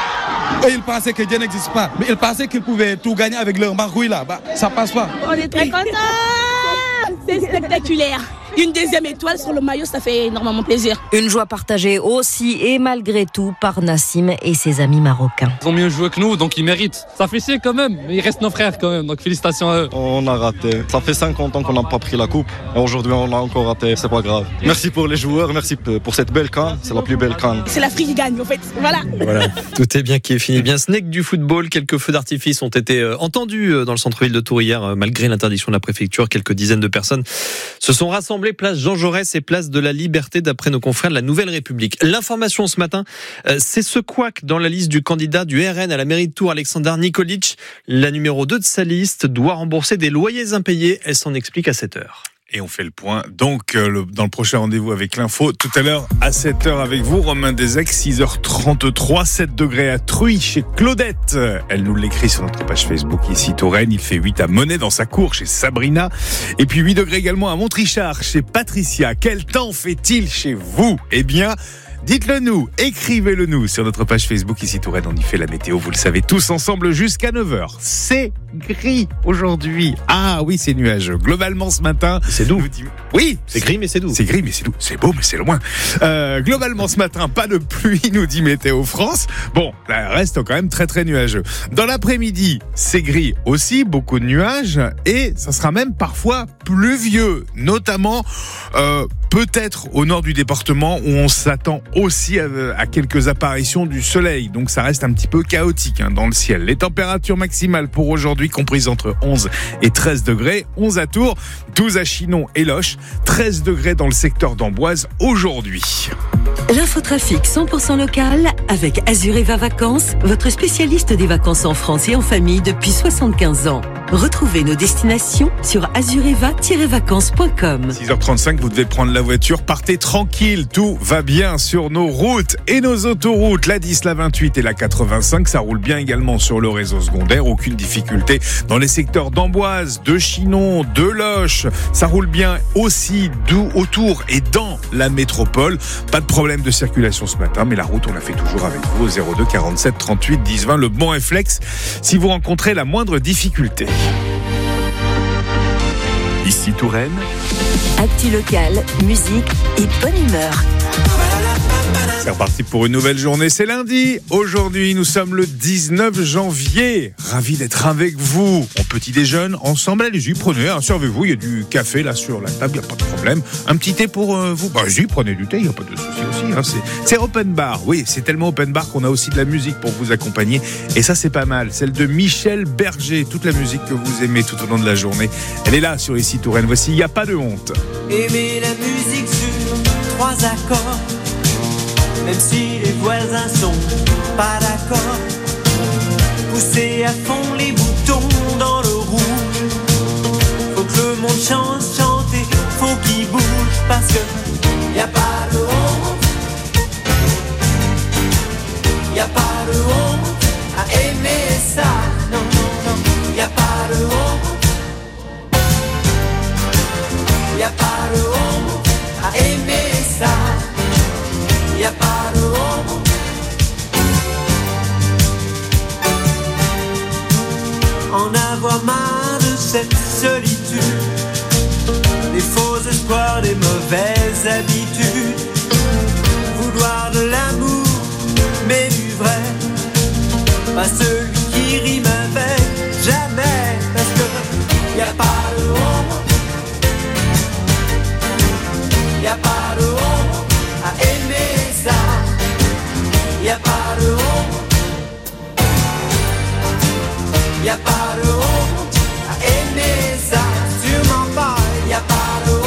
Et ils pensaient que Dieu n'existe pas, mais ils pensaient qu'ils pouvaient tout gagner avec leur margouille là. Bah, ça passe pas. On est très contents. C'est spectaculaire. Une deuxième étoile sur le maillot, ça fait énormément plaisir. Une joie partagée aussi et malgré tout par Nassim et ses amis marocains. Ils ont mieux joué que nous, donc ils méritent. Ça fait chier quand même, mais ils restent nos frères quand même, donc félicitations à eux. On a raté. Ça fait cinquante ans qu'on n'a pas pris la coupe. Et aujourd'hui, on a encore raté. C'est pas grave. Merci pour les joueurs, merci pour cette belle C A N. C'est la plus belle C A N. C'est l'Afrique qui gagne, en fait. Voilà. Voilà. Tout est bien qui est fini. Bien, ce n'est que du football. Quelques feux d'artifice ont été entendus dans le centre-ville de Tours hier, malgré l'interdiction de la préfecture. Quelques dizaines de personnes se sont rassemblées place Jean Jaurès et place de la Liberté, d'après nos confrères de la Nouvelle République. L'information ce matin, c'est ce couac dans la liste du candidat du R N à la mairie de Tours, Alexander Nikolic. La numéro deux de sa liste doit rembourser des loyers impayés. Elle s'en explique à sept heures. Et on fait le point, donc, euh, le, dans le prochain rendez-vous avec l'info. Tout à l'heure, à sept heures avec vous, Romain Desec, six heures trente-trois, sept degrés à Truy, chez Claudette. Elle nous l'écrit sur notre page Facebook, ici, Touraine. Il fait huit à Monet, dans sa cour, chez Sabrina. Et puis huit degrés également à Montrichard, chez Patricia. Quel temps fait-il chez vous? Eh bien, dites-le nous, écrivez-le nous sur notre page Facebook ici Touraine, on y fait la météo, vous le savez tous ensemble jusqu'à neuf heures. C'est gris aujourd'hui. Ah oui, c'est nuageux. Globalement ce matin, c'est doux. Oui, c'est gris mais c'est doux. C'est gris mais c'est doux. C'est beau mais c'est loin. Euh, globalement ce matin, pas de pluie, nous dit Météo France. Bon, ça reste quand même très très nuageux. Dans l'après-midi, c'est gris aussi, beaucoup de nuages et ça sera même parfois pluvieux, notamment euh, peut-être au nord du département où on s'attend aussi à, à quelques apparitions du soleil. Donc ça reste un petit peu chaotique hein, dans le ciel. Les températures maximales pour aujourd'hui comprises entre onze et treize degrés. onze à Tours, douze à Chinon et Loches, treize degrés dans le secteur d'Amboise aujourd'hui. L'infotrafic cent pour cent local avec Azureva Vacances, votre spécialiste des vacances en France et en famille depuis soixante-quinze ans. Retrouvez nos destinations sur azureva tiret vacances point com. six heures trente-cinq, vous devez prendre la voiture, partez tranquille, tout va bien sur nos routes et nos autoroutes. La dix, la vingt-huit et la quatre-vingt-cinq, ça roule bien également sur le réseau secondaire, aucune difficulté dans les secteurs d'Amboise, de Chinon, de Loches. Ça roule bien aussi autour et dans la métropole. Pas de problème de circulation ce matin, mais la route on la fait toujours avec vous au zéro deux quarante-sept trente-huit dix vingt. Le bon réflexe si vous rencontrez la moindre difficulté. Ici Touraine. Actu local, musique et bonne humeur. C'est reparti pour une nouvelle journée, c'est lundi. Aujourd'hui, nous sommes le dix-neuf janvier. Ravi d'être avec vous. On petit déjeune ensemble, allez-y, prenez, hein, servez-vous. Il y a du café là sur la table, il n'y a pas de problème. Un petit thé pour euh, vous. Bah, vas-y, prenez du thé, il n'y a pas de souci aussi. Hein. C'est, c'est open bar. Oui, c'est tellement open bar qu'on a aussi de la musique pour vous accompagner. Et ça, c'est pas mal. Celle de Michel Berger. Toute la musique que vous aimez tout au long de la journée. Elle est là sur Ici Touraine. Voici, il n'y a pas de honte. Aimer la musique sur trois accords. Même si les voisins sont pas d'accord, pousser à fond les boutons dans le rouge. Faut que le monde chante, chanter, faut qu'il bouge parce que y a pas de honte, y a pas de honte à aimer ça. Non, non, non, y a pas de honte, y a pas de honte à aimer ça. Y a pas de honte. En avoir marre de cette solitude, des faux espoirs, des mauvaises habitudes. Vouloir de l'amour, mais du vrai, pas celui qui rime avec jamais. Parce que y a pas de honte, y a pas de honte à aimer. Y'a pas de honte, y'a pas de honte à aimer ça, sûrement pas, y'a pas de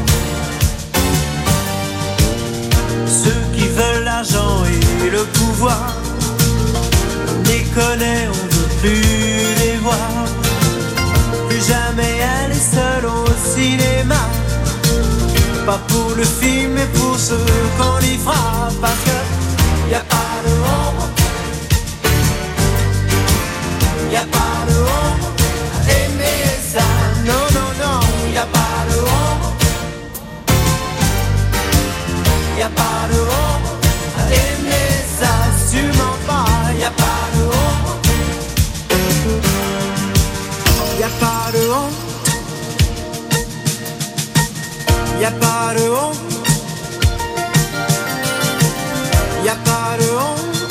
honte. Ceux qui veulent l'argent et le pouvoir, on les connaît, on ne veut plus les voir. Plus jamais aller seul au cinéma, pas pour le film mais pour ceux qu'on y fera. Parce que y a pas de honte, y a pas de honte à aimer ça. Non, non, non, y a pas de honte, y a pas de honte à aimer ça. Sûrement pas, y a pas de honte, y a pas de honte, y a pas de honte. Y'a pas de honte,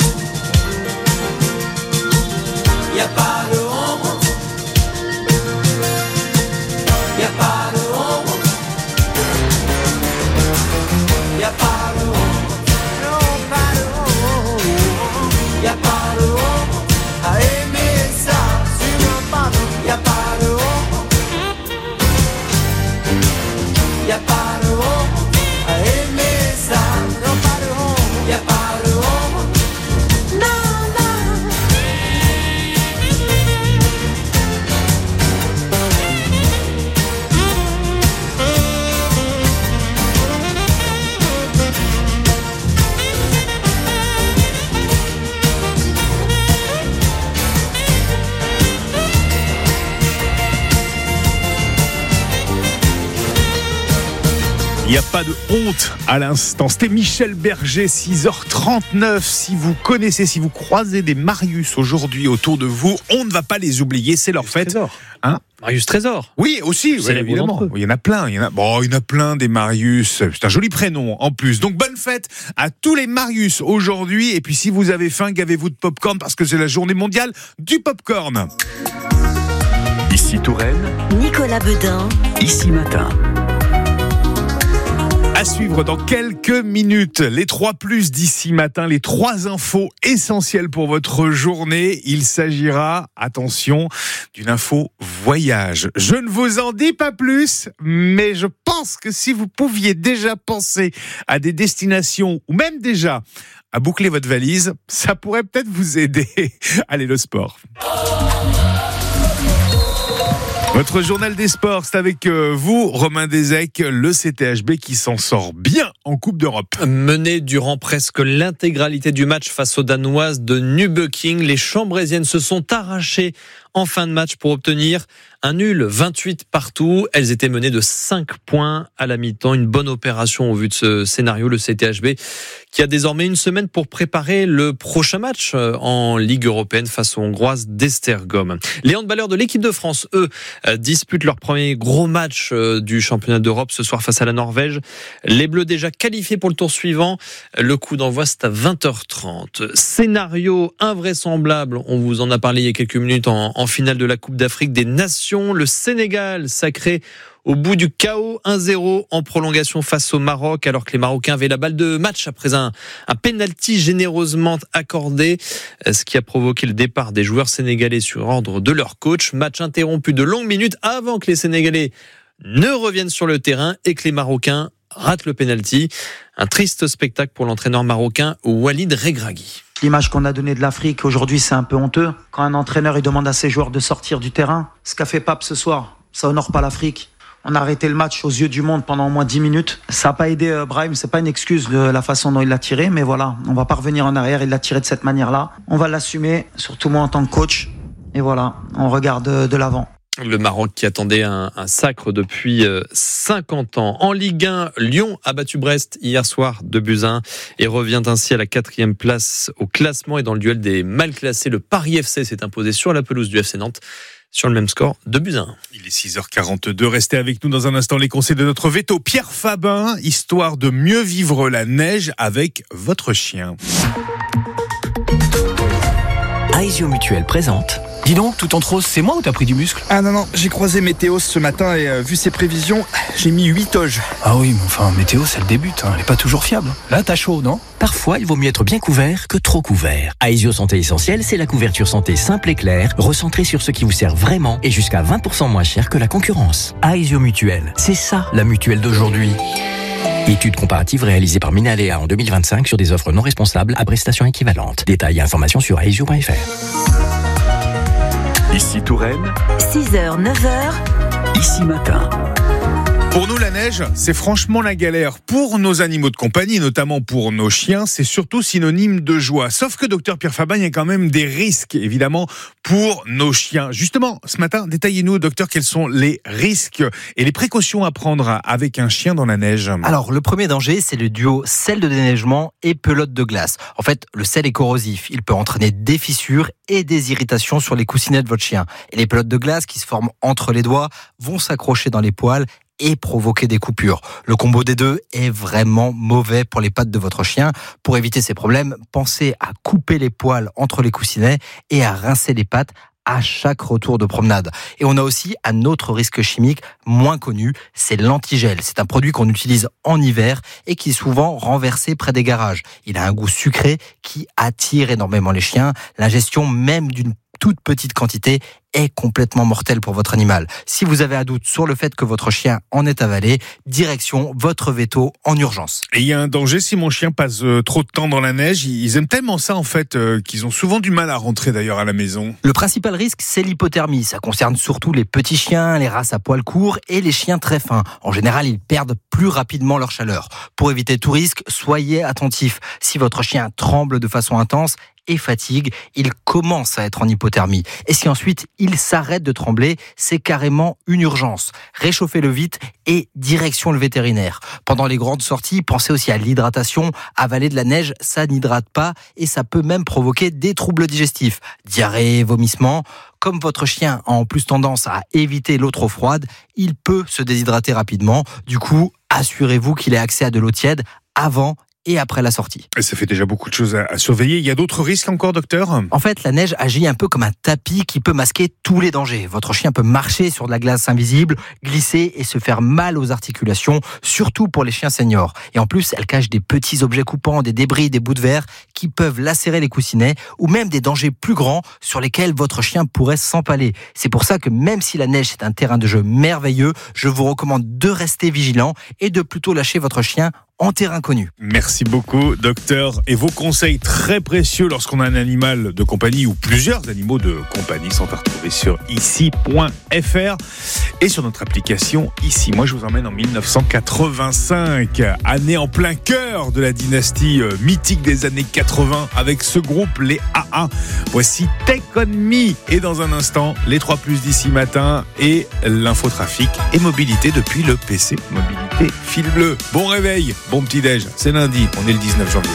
y'a pas de honte, y'a pas de honte, y'a pas de honte, non pas de honte, y'a pas de honte à aimer ça, sûrement pas, y'a pas de honte, y'a pas de honte à aimer ça, non pas de honte, y'a pas. Il n'y a pas de honte à l'instant. C'était Michel Berger, six heures trente-neuf. Si vous connaissez, si vous croisez des Marius aujourd'hui autour de vous, on ne va pas les oublier, c'est leur fête. Hein ? Marius Trésor. Oui, aussi, oui, évidemment. Il y en a plein, il y en a, bon, il y en a plein des Marius. C'est un joli prénom, en plus. Donc, bonne fête à tous les Marius aujourd'hui. Et puis, si vous avez faim, gavez-vous de popcorn parce que c'est la journée mondiale du popcorn. Ici Touraine. Nicolas Bedin. Ici Matin. À suivre dans quelques minutes, les trois plus d'ici matin, les trois infos essentielles pour votre journée. Il s'agira, attention, d'une info voyage. Je ne vous en dis pas plus, mais je pense que si vous pouviez déjà penser à des destinations, ou même déjà à boucler votre valise, ça pourrait peut-être vous aider. Allez, le sport. Votre journal des sports, c'est avec vous, Romain Desec, le C T H B qui s'en sort bien en Coupe d'Europe. Mené durant presque l'intégralité du match face aux Danoises de Nüböking, les Chambrésiennes se sont arrachées en fin de match pour obtenir un nul vingt-huit partout. Elles étaient menées de cinq points à la mi-temps. Une bonne opération au vu de ce scénario. Le C T H B qui a désormais une semaine pour préparer le prochain match en Ligue européenne face aux Hongroises d'Esztergom. Les handballeurs de l'équipe de France, eux, disputent leur premier gros match du championnat d'Europe ce soir face à la Norvège. Les Bleus déjà qualifiés pour le tour suivant. Le coup d'envoi, c'est à vingt heures trente. Scénario invraisemblable, on vous en a parlé il y a quelques minutes en, en finale de la Coupe d'Afrique des Nations. Le Sénégal sacré au bout du chaos, un zéro en prolongation face au Maroc, alors que les Marocains avaient la balle de match après un, un penalty généreusement accordé, ce qui a provoqué le départ des joueurs sénégalais sur ordre de leur coach. Match interrompu de longues minutes avant que les Sénégalais ne reviennent sur le terrain et que les Marocains ratent le penalty. Un triste spectacle pour l'entraîneur marocain Walid Regragui. L'image qu'on a donnée de l'Afrique aujourd'hui, c'est un peu honteux. Quand un entraîneur il demande à ses joueurs de sortir du terrain, ce qu'a fait Pape ce soir, ça honore pas l'Afrique. On a arrêté le match aux yeux du monde pendant au moins dix minutes. Ça n'a pas aidé euh, Brahim, c'est pas une excuse de la façon dont il l'a tiré, mais voilà, on va pas revenir en arrière, il l'a tiré de cette manière-là. On va l'assumer, surtout moi en tant que coach. Et voilà, on regarde de, de l'avant. Le Maroc qui attendait un, un sacre depuis cinquante ans. En Ligue un, Lyon a battu Brest hier soir deux buts à un et revient ainsi à la quatrième place au classement. Et dans le duel des mal classés, le Paris F C s'est imposé sur la pelouse du F C Nantes sur le même score, deux buts à un. Il est six heures quarante-deux. Restez avec nous dans un instant les conseils de notre veto. Pierre Fabin, histoire de mieux vivre la neige avec votre chien. Aesio Mutuel présente. Dis donc, tout en rose, c'est moi ou t'as pris du muscle? Ah non, non, j'ai croisé Météos ce matin et euh, vu ses prévisions, j'ai mis huit oges. Ah oui, mais enfin, Météos, elle débute, hein, elle est pas toujours fiable. Là, t'as chaud, non? Parfois, il vaut mieux être bien couvert que trop couvert. Aesio Santé Essentielle, c'est la couverture santé simple et claire, recentrée sur ce qui vous sert vraiment et jusqu'à vingt pour cent moins cher que la concurrence. Aesio Mutuel, c'est ça, la mutuelle d'aujourd'hui. Étude comparative réalisée par Minaléa en deux mille vingt-cinq sur des offres non responsables à prestations équivalentes. Détails et informations sur aesio point f r. Ici Touraine, six heures, neuf heures. Ici Matin. Pour nous, la neige, c'est franchement la galère. Pour nos animaux de compagnie, notamment pour nos chiens, c'est surtout synonyme de joie. Sauf que, docteur Pierre Fabin, il y a quand même des risques, évidemment, pour nos chiens. Justement, ce matin, détaillez-nous, docteur, quels sont les risques et les précautions à prendre avec un chien dans la neige. Alors, le premier danger, c'est le duo sel de déneigement et pelote de glace. En fait, le sel est corrosif. Il peut entraîner des fissures et des irritations sur les coussinets de votre chien. Et les pelotes de glace qui se forment entre les doigts vont s'accrocher dans les poils et provoquer des coupures. Le combo des deux est vraiment mauvais pour les pattes de votre chien. Pour éviter ces problèmes, pensez à couper les poils entre les coussinets et à rincer les pattes à chaque retour de promenade. Et on a aussi un autre risque chimique moins connu, c'est l'antigel. C'est un produit qu'on utilise en hiver et qui est souvent renversé près des garages. Il a un goût sucré qui attire énormément les chiens. L'ingestion même d'une toute petite quantité est complètement mortelle pour votre animal. Si vous avez un doute sur le fait que votre chien en est avalé, direction votre veto en urgence. Et il y a un danger si mon chien passe euh, trop de temps dans la neige. Ils aiment tellement ça en fait euh, qu'ils ont souvent du mal à rentrer d'ailleurs à la maison. Le principal risque, c'est l'hypothermie. Ça concerne surtout les petits chiens, les races à poils courts et les chiens très fins. En général, ils perdent plus rapidement leur chaleur. Pour éviter tout risque, soyez attentifs. Si votre chien tremble de façon intense et fatigue, il commence à être en hypothermie. Et si ensuite il s'arrête de trembler, c'est carrément une urgence. Réchauffez-le vite et direction le vétérinaire. Pendant les grandes sorties, pensez aussi à l'hydratation. Avaler de la neige, ça n'hydrate pas et ça peut même provoquer des troubles digestifs. Diarrhée, vomissements. Comme votre chien a en plus tendance à éviter l'eau trop froide, il peut se déshydrater rapidement. Du coup, assurez-vous qu'il ait accès à de l'eau tiède avant et après la sortie. Et ça fait déjà beaucoup de choses à, à surveiller. Il y a d'autres risques encore, docteur ? En fait, la neige agit un peu comme un tapis qui peut masquer tous les dangers. Votre chien peut marcher sur de la glace invisible, glisser et se faire mal aux articulations, surtout pour les chiens seniors. Et en plus, elle cache des petits objets coupants, des débris, des bouts de verre qui peuvent lacérer les coussinets ou même des dangers plus grands sur lesquels votre chien pourrait s'empaler. C'est pour ça que même si la neige est un terrain de jeu merveilleux, je vous recommande de rester vigilant et de plutôt lâcher votre chien en terrain connu. Merci beaucoup, docteur. Et vos conseils très précieux lorsqu'on a un animal de compagnie ou plusieurs animaux de compagnie sont à retrouver sur ici point f r et sur notre application Ici. Moi, je vous emmène en dix-neuf cent quatre-vingt-cinq, année en plein cœur de la dynastie mythique des années quatre-vingts avec ce groupe, les A A. Voici Take On Me. Et dans un instant, les trois plus d'ici matin et l'infotrafic et mobilité depuis le P C Mobilité. Fil bleu, bon réveil, bon petit-déj. C'est lundi, on est le dix-neuf janvier.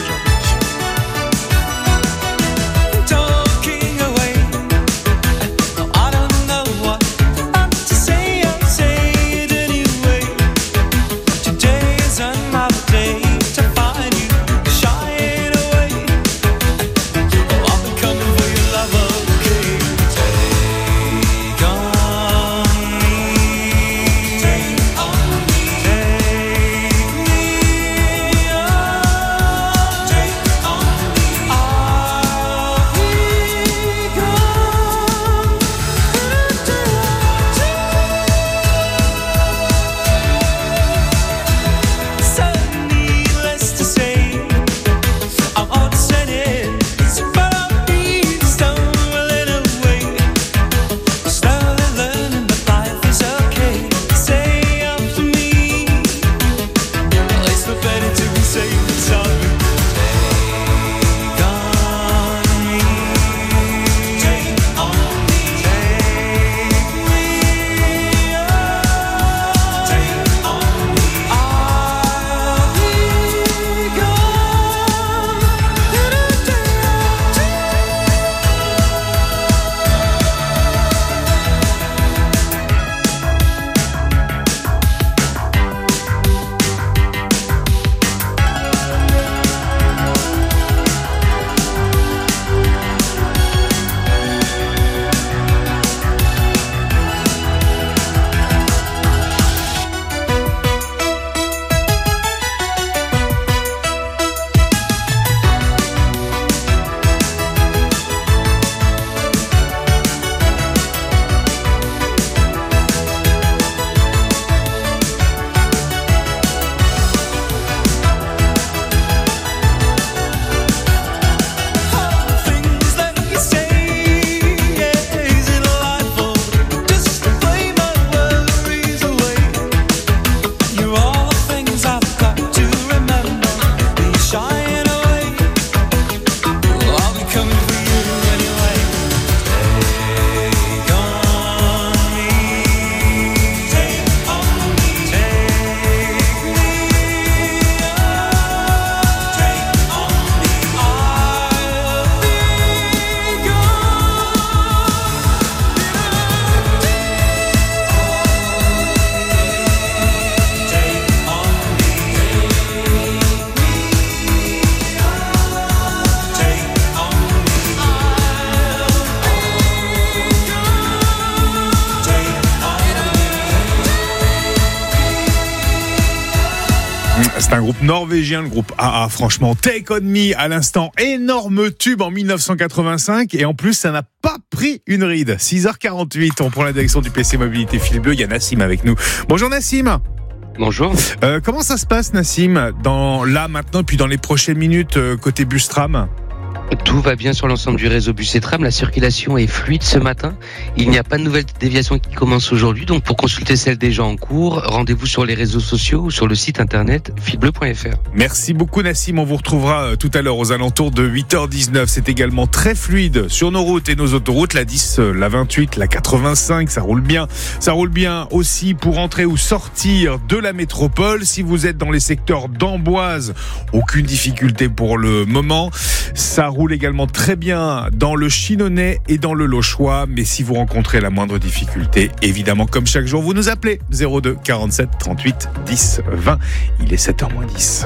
C'est un groupe norvégien, le groupe A A. Franchement, Take On Me à l'instant, énorme tube en mille neuf cent quatre-vingt-cinq, et en plus ça n'a pas pris une ride. six heures quarante-huit, on prend la direction du P C Mobilité Fil Bleu. Il y a Nassim avec nous. Bonjour Nassim. Bonjour. Euh, comment ça se passe Nassim, dans là maintenant, puis dans les prochaines minutes euh, côté bus tram? Tout va bien sur l'ensemble du réseau bus et tram. La circulation est fluide ce matin. Il n'y a pas de nouvelles déviations qui commencent aujourd'hui. Donc, pour consulter celles déjà en cours, rendez-vous sur les réseaux sociaux ou sur le site internet filbleu point f r. Merci beaucoup Nassim. On vous retrouvera tout à l'heure aux alentours de huit heures dix-neuf. C'est également très fluide sur nos routes et nos autoroutes. La dix, la vingt-huit, la quatre-vingt-cinq, ça roule bien. Ça roule bien aussi pour entrer ou sortir de la métropole. Si vous êtes dans les secteurs d'Amboise, aucune difficulté pour le moment. Ça roule également très bien dans le Chinonais et dans le Lochois, mais si vous rencontrez la moindre difficulté, évidemment comme chaque jour, vous nous appelez zéro deux quarante-sept trente-huit dix vingt. Il est sept heures moins dix.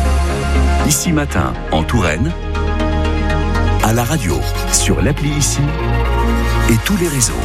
Ici Matin en Touraine, à la radio, sur l'appli Ici et tous les réseaux.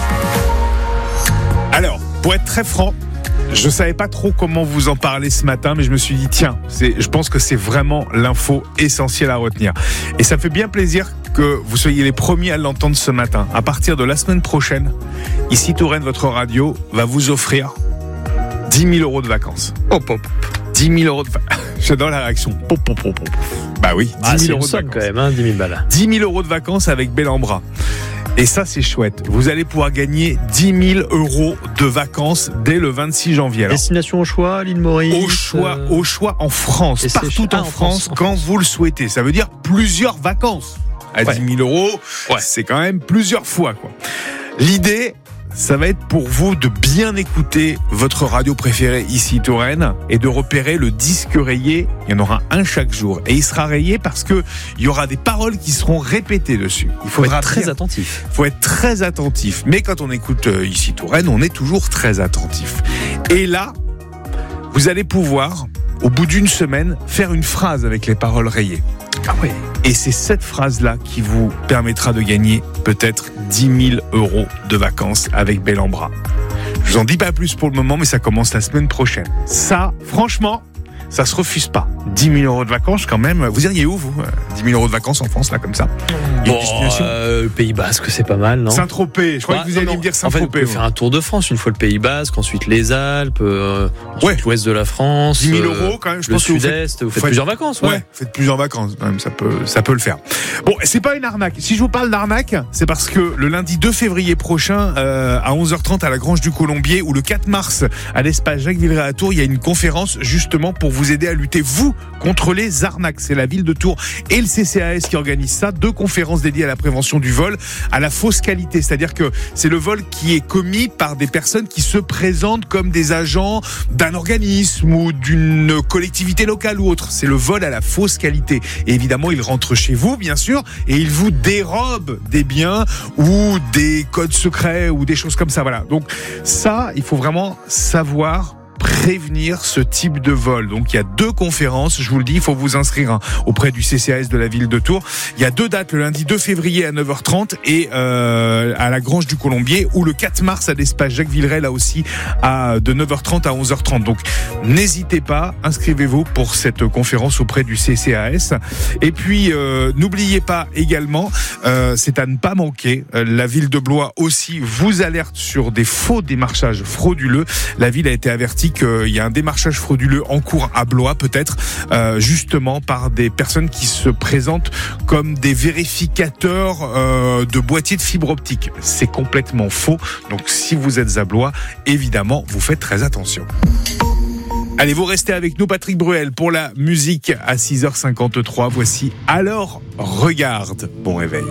Alors, pour être très franc, je ne savais pas trop comment vous en parler ce matin, mais je me suis dit, tiens, c'est, je pense que c'est vraiment l'info essentielle à retenir. Et ça fait bien plaisir que vous soyez les premiers à l'entendre ce matin. À partir de la semaine prochaine, Ici Touraine, votre radio, va vous offrir dix mille euros de vacances. Hop, hop. dix mille euros de vacances. J'adore la réaction. Pop, pop, pop, pop. Bah oui, dix mille euros de vacances. Quand même, hein, dix mille balles. dix mille euros de vacances avec Bellambra. Et ça, c'est chouette. Vous allez pouvoir gagner dix mille euros de vacances dès le vingt-six janvier. Alors, destination au choix, l'île Maurice. Au choix, euh... au choix en France, et partout ah, en, en France, France, quand vous le souhaitez. Ça veut dire plusieurs vacances. À ouais. dix mille euros, ouais. C'est quand même plusieurs fois, quoi. L'idée, ça va être pour vous de bien écouter votre radio préférée ici Touraine et de repérer le disque rayé. Il y en aura un chaque jour et il sera rayé parce que il y aura des paroles qui seront répétées dessus. Il faudra faut être très attentif. Il faut être très attentif. Mais quand on écoute euh, ici Touraine, on est toujours très attentif. Et là, vous allez pouvoir, au bout d'une semaine, faire une phrase avec les paroles rayées. Ah ouais. Et c'est cette phrase-là qui vous permettra de gagner peut-être dix mille euros de vacances avec Bel en Bras. Je vous en dis pas plus pour le moment, mais ça commence la semaine prochaine. Ça, franchement, ça se refuse pas. dix mille euros de vacances quand même. Vous iriez où, vous ? dix mille euros de vacances en France, là, comme ça ? Bon, euh, le Pays Basque, c'est pas mal, non ? Saint-Tropez, je crois bah, que vous alliez me dire Saint-Tropez. En fait, vous pouvez faire un tour de France, une fois le Pays Basque, ensuite les Alpes, euh, ensuite ouais. l'ouest de la France. dix mille euros quand même, je le pense que vous sud-est, faites, vous faites plusieurs vacances, ouais. Ouais, vous faites plusieurs vacances, même, ça peut, ça peut le faire. Bon, c'est pas une arnaque. Si je vous parle d'arnaque, c'est parce que le lundi deux février prochain, euh, à onze heures trente à la Grange du Colombier, ou le quatre mars à l'espace Jacques Villeray à Tours, il y a une conférence justement pour vous aider à lutter, vous, contre les arnaques. C'est la ville de Tours et le C C A S qui organisent ça. Deux conférences dédiées à la prévention du vol, à la fausse qualité. C'est-à-dire que c'est le vol qui est commis par des personnes qui se présentent comme des agents d'un organisme ou d'une collectivité locale ou autre. C'est le vol à la fausse qualité. Et évidemment, ils rentrent chez vous, bien sûr, et ils vous dérobent des biens ou des codes secrets ou des choses comme ça. Voilà. Donc ça, il faut vraiment savoir prévenir ce type de vol. Donc il y a deux conférences, je vous le dis, il faut vous inscrire hein, auprès du C C A S de la ville de Tours. Il y a deux dates, le lundi deux février à neuf heures trente et euh, à la Grange du Colombier, ou le quatre mars à l'espace Jacques Villeray, là aussi à, de neuf heures trente à onze heures trente. Donc n'hésitez pas, inscrivez-vous pour cette conférence auprès du C C A S. Et puis euh, n'oubliez pas également, euh, c'est à ne pas manquer, euh, la ville de Blois aussi vous alerte sur des faux démarchages frauduleux. La ville a été avertie qu'il y a un démarchage frauduleux en cours à Blois, peut-être euh, justement par des personnes qui se présentent comme des vérificateurs euh, de boîtiers de fibre optique. C'est complètement faux. Donc si vous êtes à Blois, évidemment, vous faites très attention. Allez, vous restez avec nous, Patrick Bruel, pour la musique à six heures cinquante-trois. Voici Alors Regarde. Bon réveil.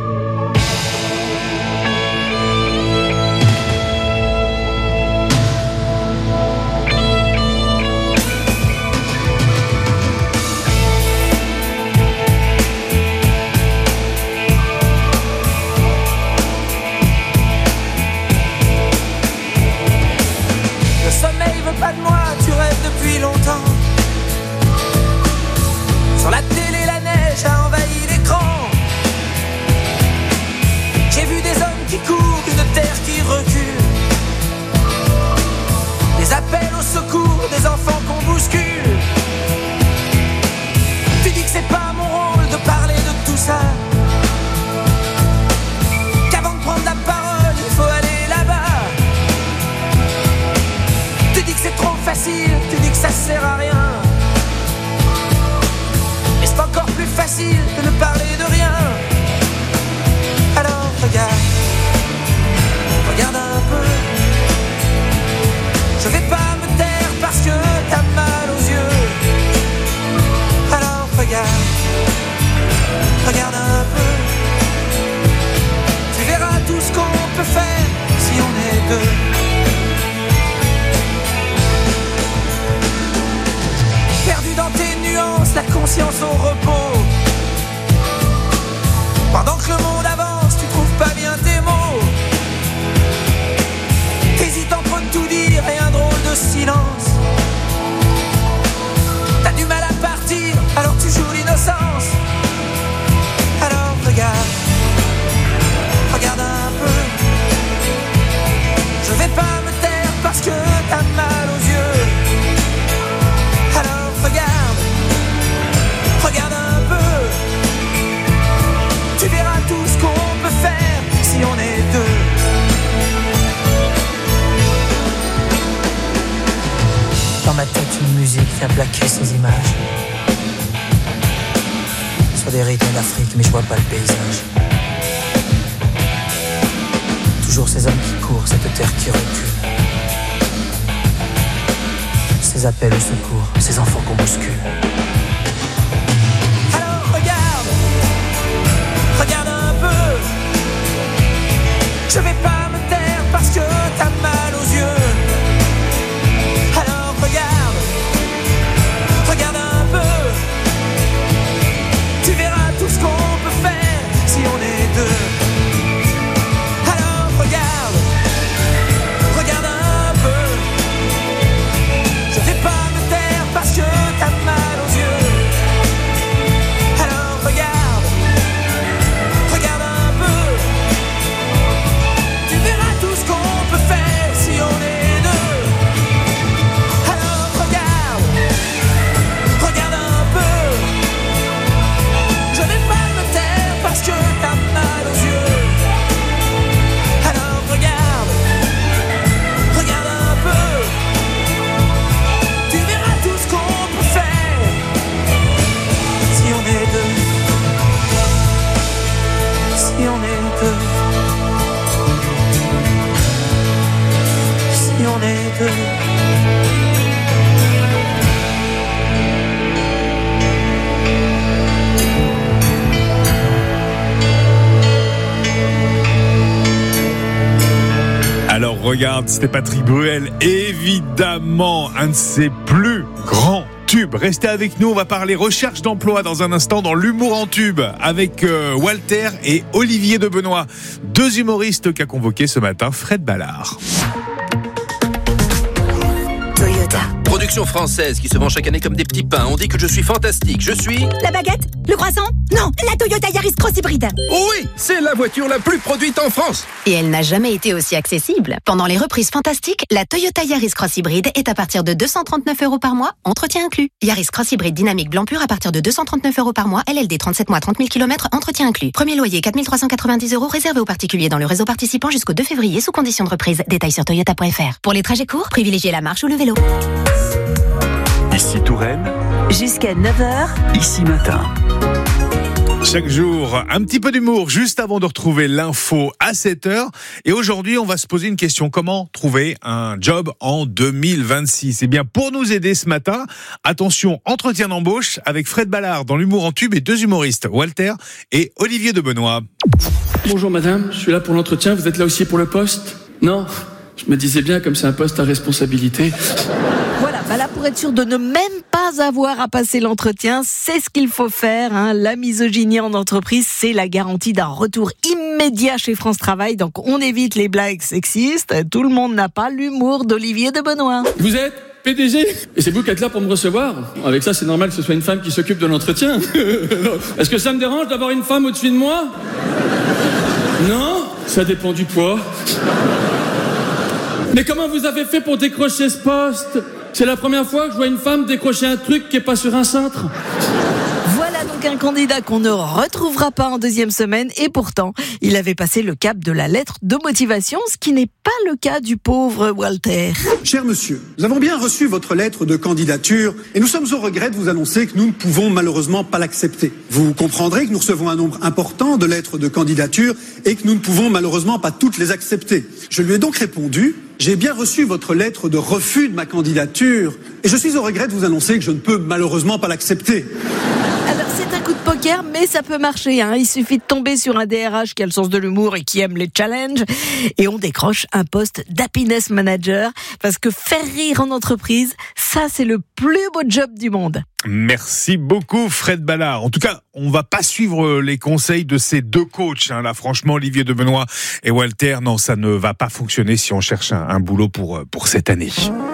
Longtemps. Sur la télé, la neige a envahi l'écran. J'ai vu des hommes qui courent, une terre qui recule. Des appels au secours, des enfants qu'on bouscule. Tu dis que c'est pas mon rôle de parler de tout ça, qu'avant de prendre la parole, il faut aller là-bas. Tu dis que c'est trop facile, tu dis que ça sert à rien. Mais c'est encore plus facile de ne parler de rien. Alors regarde, regarde un peu. Je vais pas me taire parce que t'as mal aux yeux. Alors regarde, regarde un peu. Tu verras tout ce qu'on peut faire si on est deux. Perdu dans tes nuances, la conscience au repos. Pendant que le monde avance, tu trouves pas bien tes mots. T'hésites entre tout dire et un drôle de silence. T'as du mal à partir, alors tu joues l'innocence. Alors regarde, regarde un peu. Je vais pas me taire parce que t'as mal aux yeux. Regarde, regarde un peu. Tu verras tout ce qu'on peut faire si on est deux. Dans ma tête, une musique vient plaquer ces images. Sur des rythmes d'Afrique, mais je vois pas le paysage. Toujours ces hommes qui courent, cette terre qui recule. Ces appels au secours, ces enfants qu'on bouscule. Alors regarde, regarde un peu. Je vais pas me taire parce que que t'as mal aux yeux. Alors regarde, regarde un peu. Tu verras tout ce qu'on peut faire si on est deux. Alors regarde, regarde un peu. Je vais pas me taire parce que t'as mal aux yeux. Alors regarde, regarde un peu. Tu verras tout ce qu'on peut faire si on est deux. Alors regarde, regarde un peu. Je vais pas me taire parce que t'as mal aux yeux. Alors regarde, regarde un peu. Tu verras tout ce qu'on peut faire si on est deux. Si on est deux. Si on est deux. Alors regarde, c'était Patrick Bruel, évidemment un de ses plus grands tubes. Restez avec nous, on va parler recherche d'emploi dans un instant dans l'humour en tube avec euh, Walter et Olivier de Benoît, deux humoristes qu'a convoqué ce matin Fred Ballard. Toyota. Production française qui se vend chaque année comme des petits pains. On dit que je suis fantastique. Je suis... La baguette? Le croissant? Non, la Toyota Yaris Cross Hybride. Oui, c'est la voiture la plus produite en France. Et elle n'a jamais été aussi accessible. Pendant les reprises fantastiques, la Toyota Yaris Cross Hybride est à partir de deux cent trente-neuf euros par mois, entretien inclus. Yaris Cross Hybride dynamique blanc pur à partir de deux cent trente-neuf euros par mois, L L D trente-sept mois, trente mille kilomètres, entretien inclus. Premier loyer quatre mille trois cent quatre-vingt-dix euros réservé aux particuliers dans le réseau participant jusqu'au deux février sous conditions de reprise. Détails sur toyota point f r. Pour les trajets courts, privilégiez la marche ou le vélo. Ici Touraine, Jusqu'à neuf heures. ici matin. Chaque jour, un petit peu d'humour juste avant de retrouver l'info à sept heures. Et aujourd'hui, on va se poser une question. Comment trouver un job en deux mille vingt-six? Eh bien, pour nous aider ce matin, attention, entretien d'embauche avec Fred Ballard dans l'humour en tube et deux humoristes, Walter et Olivier de Benoît. Bonjour madame, je suis là pour l'entretien, vous êtes là aussi pour le poste? Non? Je me disais bien, comme c'est un poste à responsabilité. Voilà, bah là pour être sûr de ne même pas avoir à passer l'entretien, c'est ce qu'il faut faire. Hein. La misogynie en entreprise, c'est la garantie d'un retour immédiat chez France Travail. Donc on évite les blagues sexistes. Tout le monde n'a pas l'humour d'Olivier de Benoît. Vous êtes P D G? Et c'est vous qui êtes là pour me recevoir? Avec ça, c'est normal que ce soit une femme qui s'occupe de l'entretien. Est-ce que ça me dérange d'avoir une femme au-dessus de moi? Non? Ça dépend du poids. Mais comment vous avez fait pour décrocher ce poste? C'est la première fois que je vois une femme décrocher un truc qui est pas sur un cintre. Voilà donc un candidat qu'on ne retrouvera pas en deuxième semaine et pourtant, il avait passé le cap de la lettre de motivation, ce qui n'est pas le cas du pauvre Walter. Cher monsieur, nous avons bien reçu votre lettre de candidature et nous sommes au regret de vous annoncer que nous ne pouvons malheureusement pas l'accepter. Vous comprendrez que nous recevons un nombre important de lettres de candidature et que nous ne pouvons malheureusement pas toutes les accepter. Je lui ai donc répondu: j'ai bien reçu votre lettre de refus de ma candidature et je suis au regret de vous annoncer que je ne peux malheureusement pas l'accepter. Alors c'est un coup de poker, mais ça peut marcher. Hein. Il suffit de tomber sur un D R H qui a le sens de l'humour et qui aime les challenges et on décroche un poste d'happiness manager parce que faire rire en entreprise, ça c'est le plus beau job du monde. Merci beaucoup Fred Ballard. En tout cas, on va pas suivre les conseils de ces deux coachs. Hein. Là, franchement, Olivier de Benoît et Walter, non, ça ne va pas fonctionner si on cherche un, un boulot pour, pour cette année.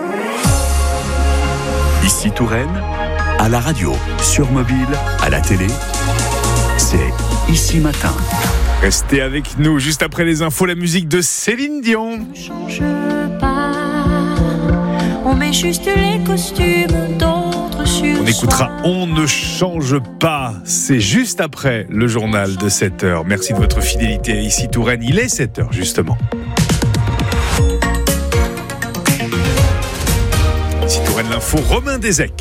Ici Touraine, à la radio, sur mobile, à la télé, c'est Ici Matin. Restez avec nous, juste après les infos, la musique de Céline Dion. Ne change pas, on met juste les costumes d'autres sur On écoutera On ne change pas. C'est juste après le journal de sept heures. Merci de votre fidélité à Ici Touraine. Il est sept heures justement. Ici Touraine l'info, Romain Desec.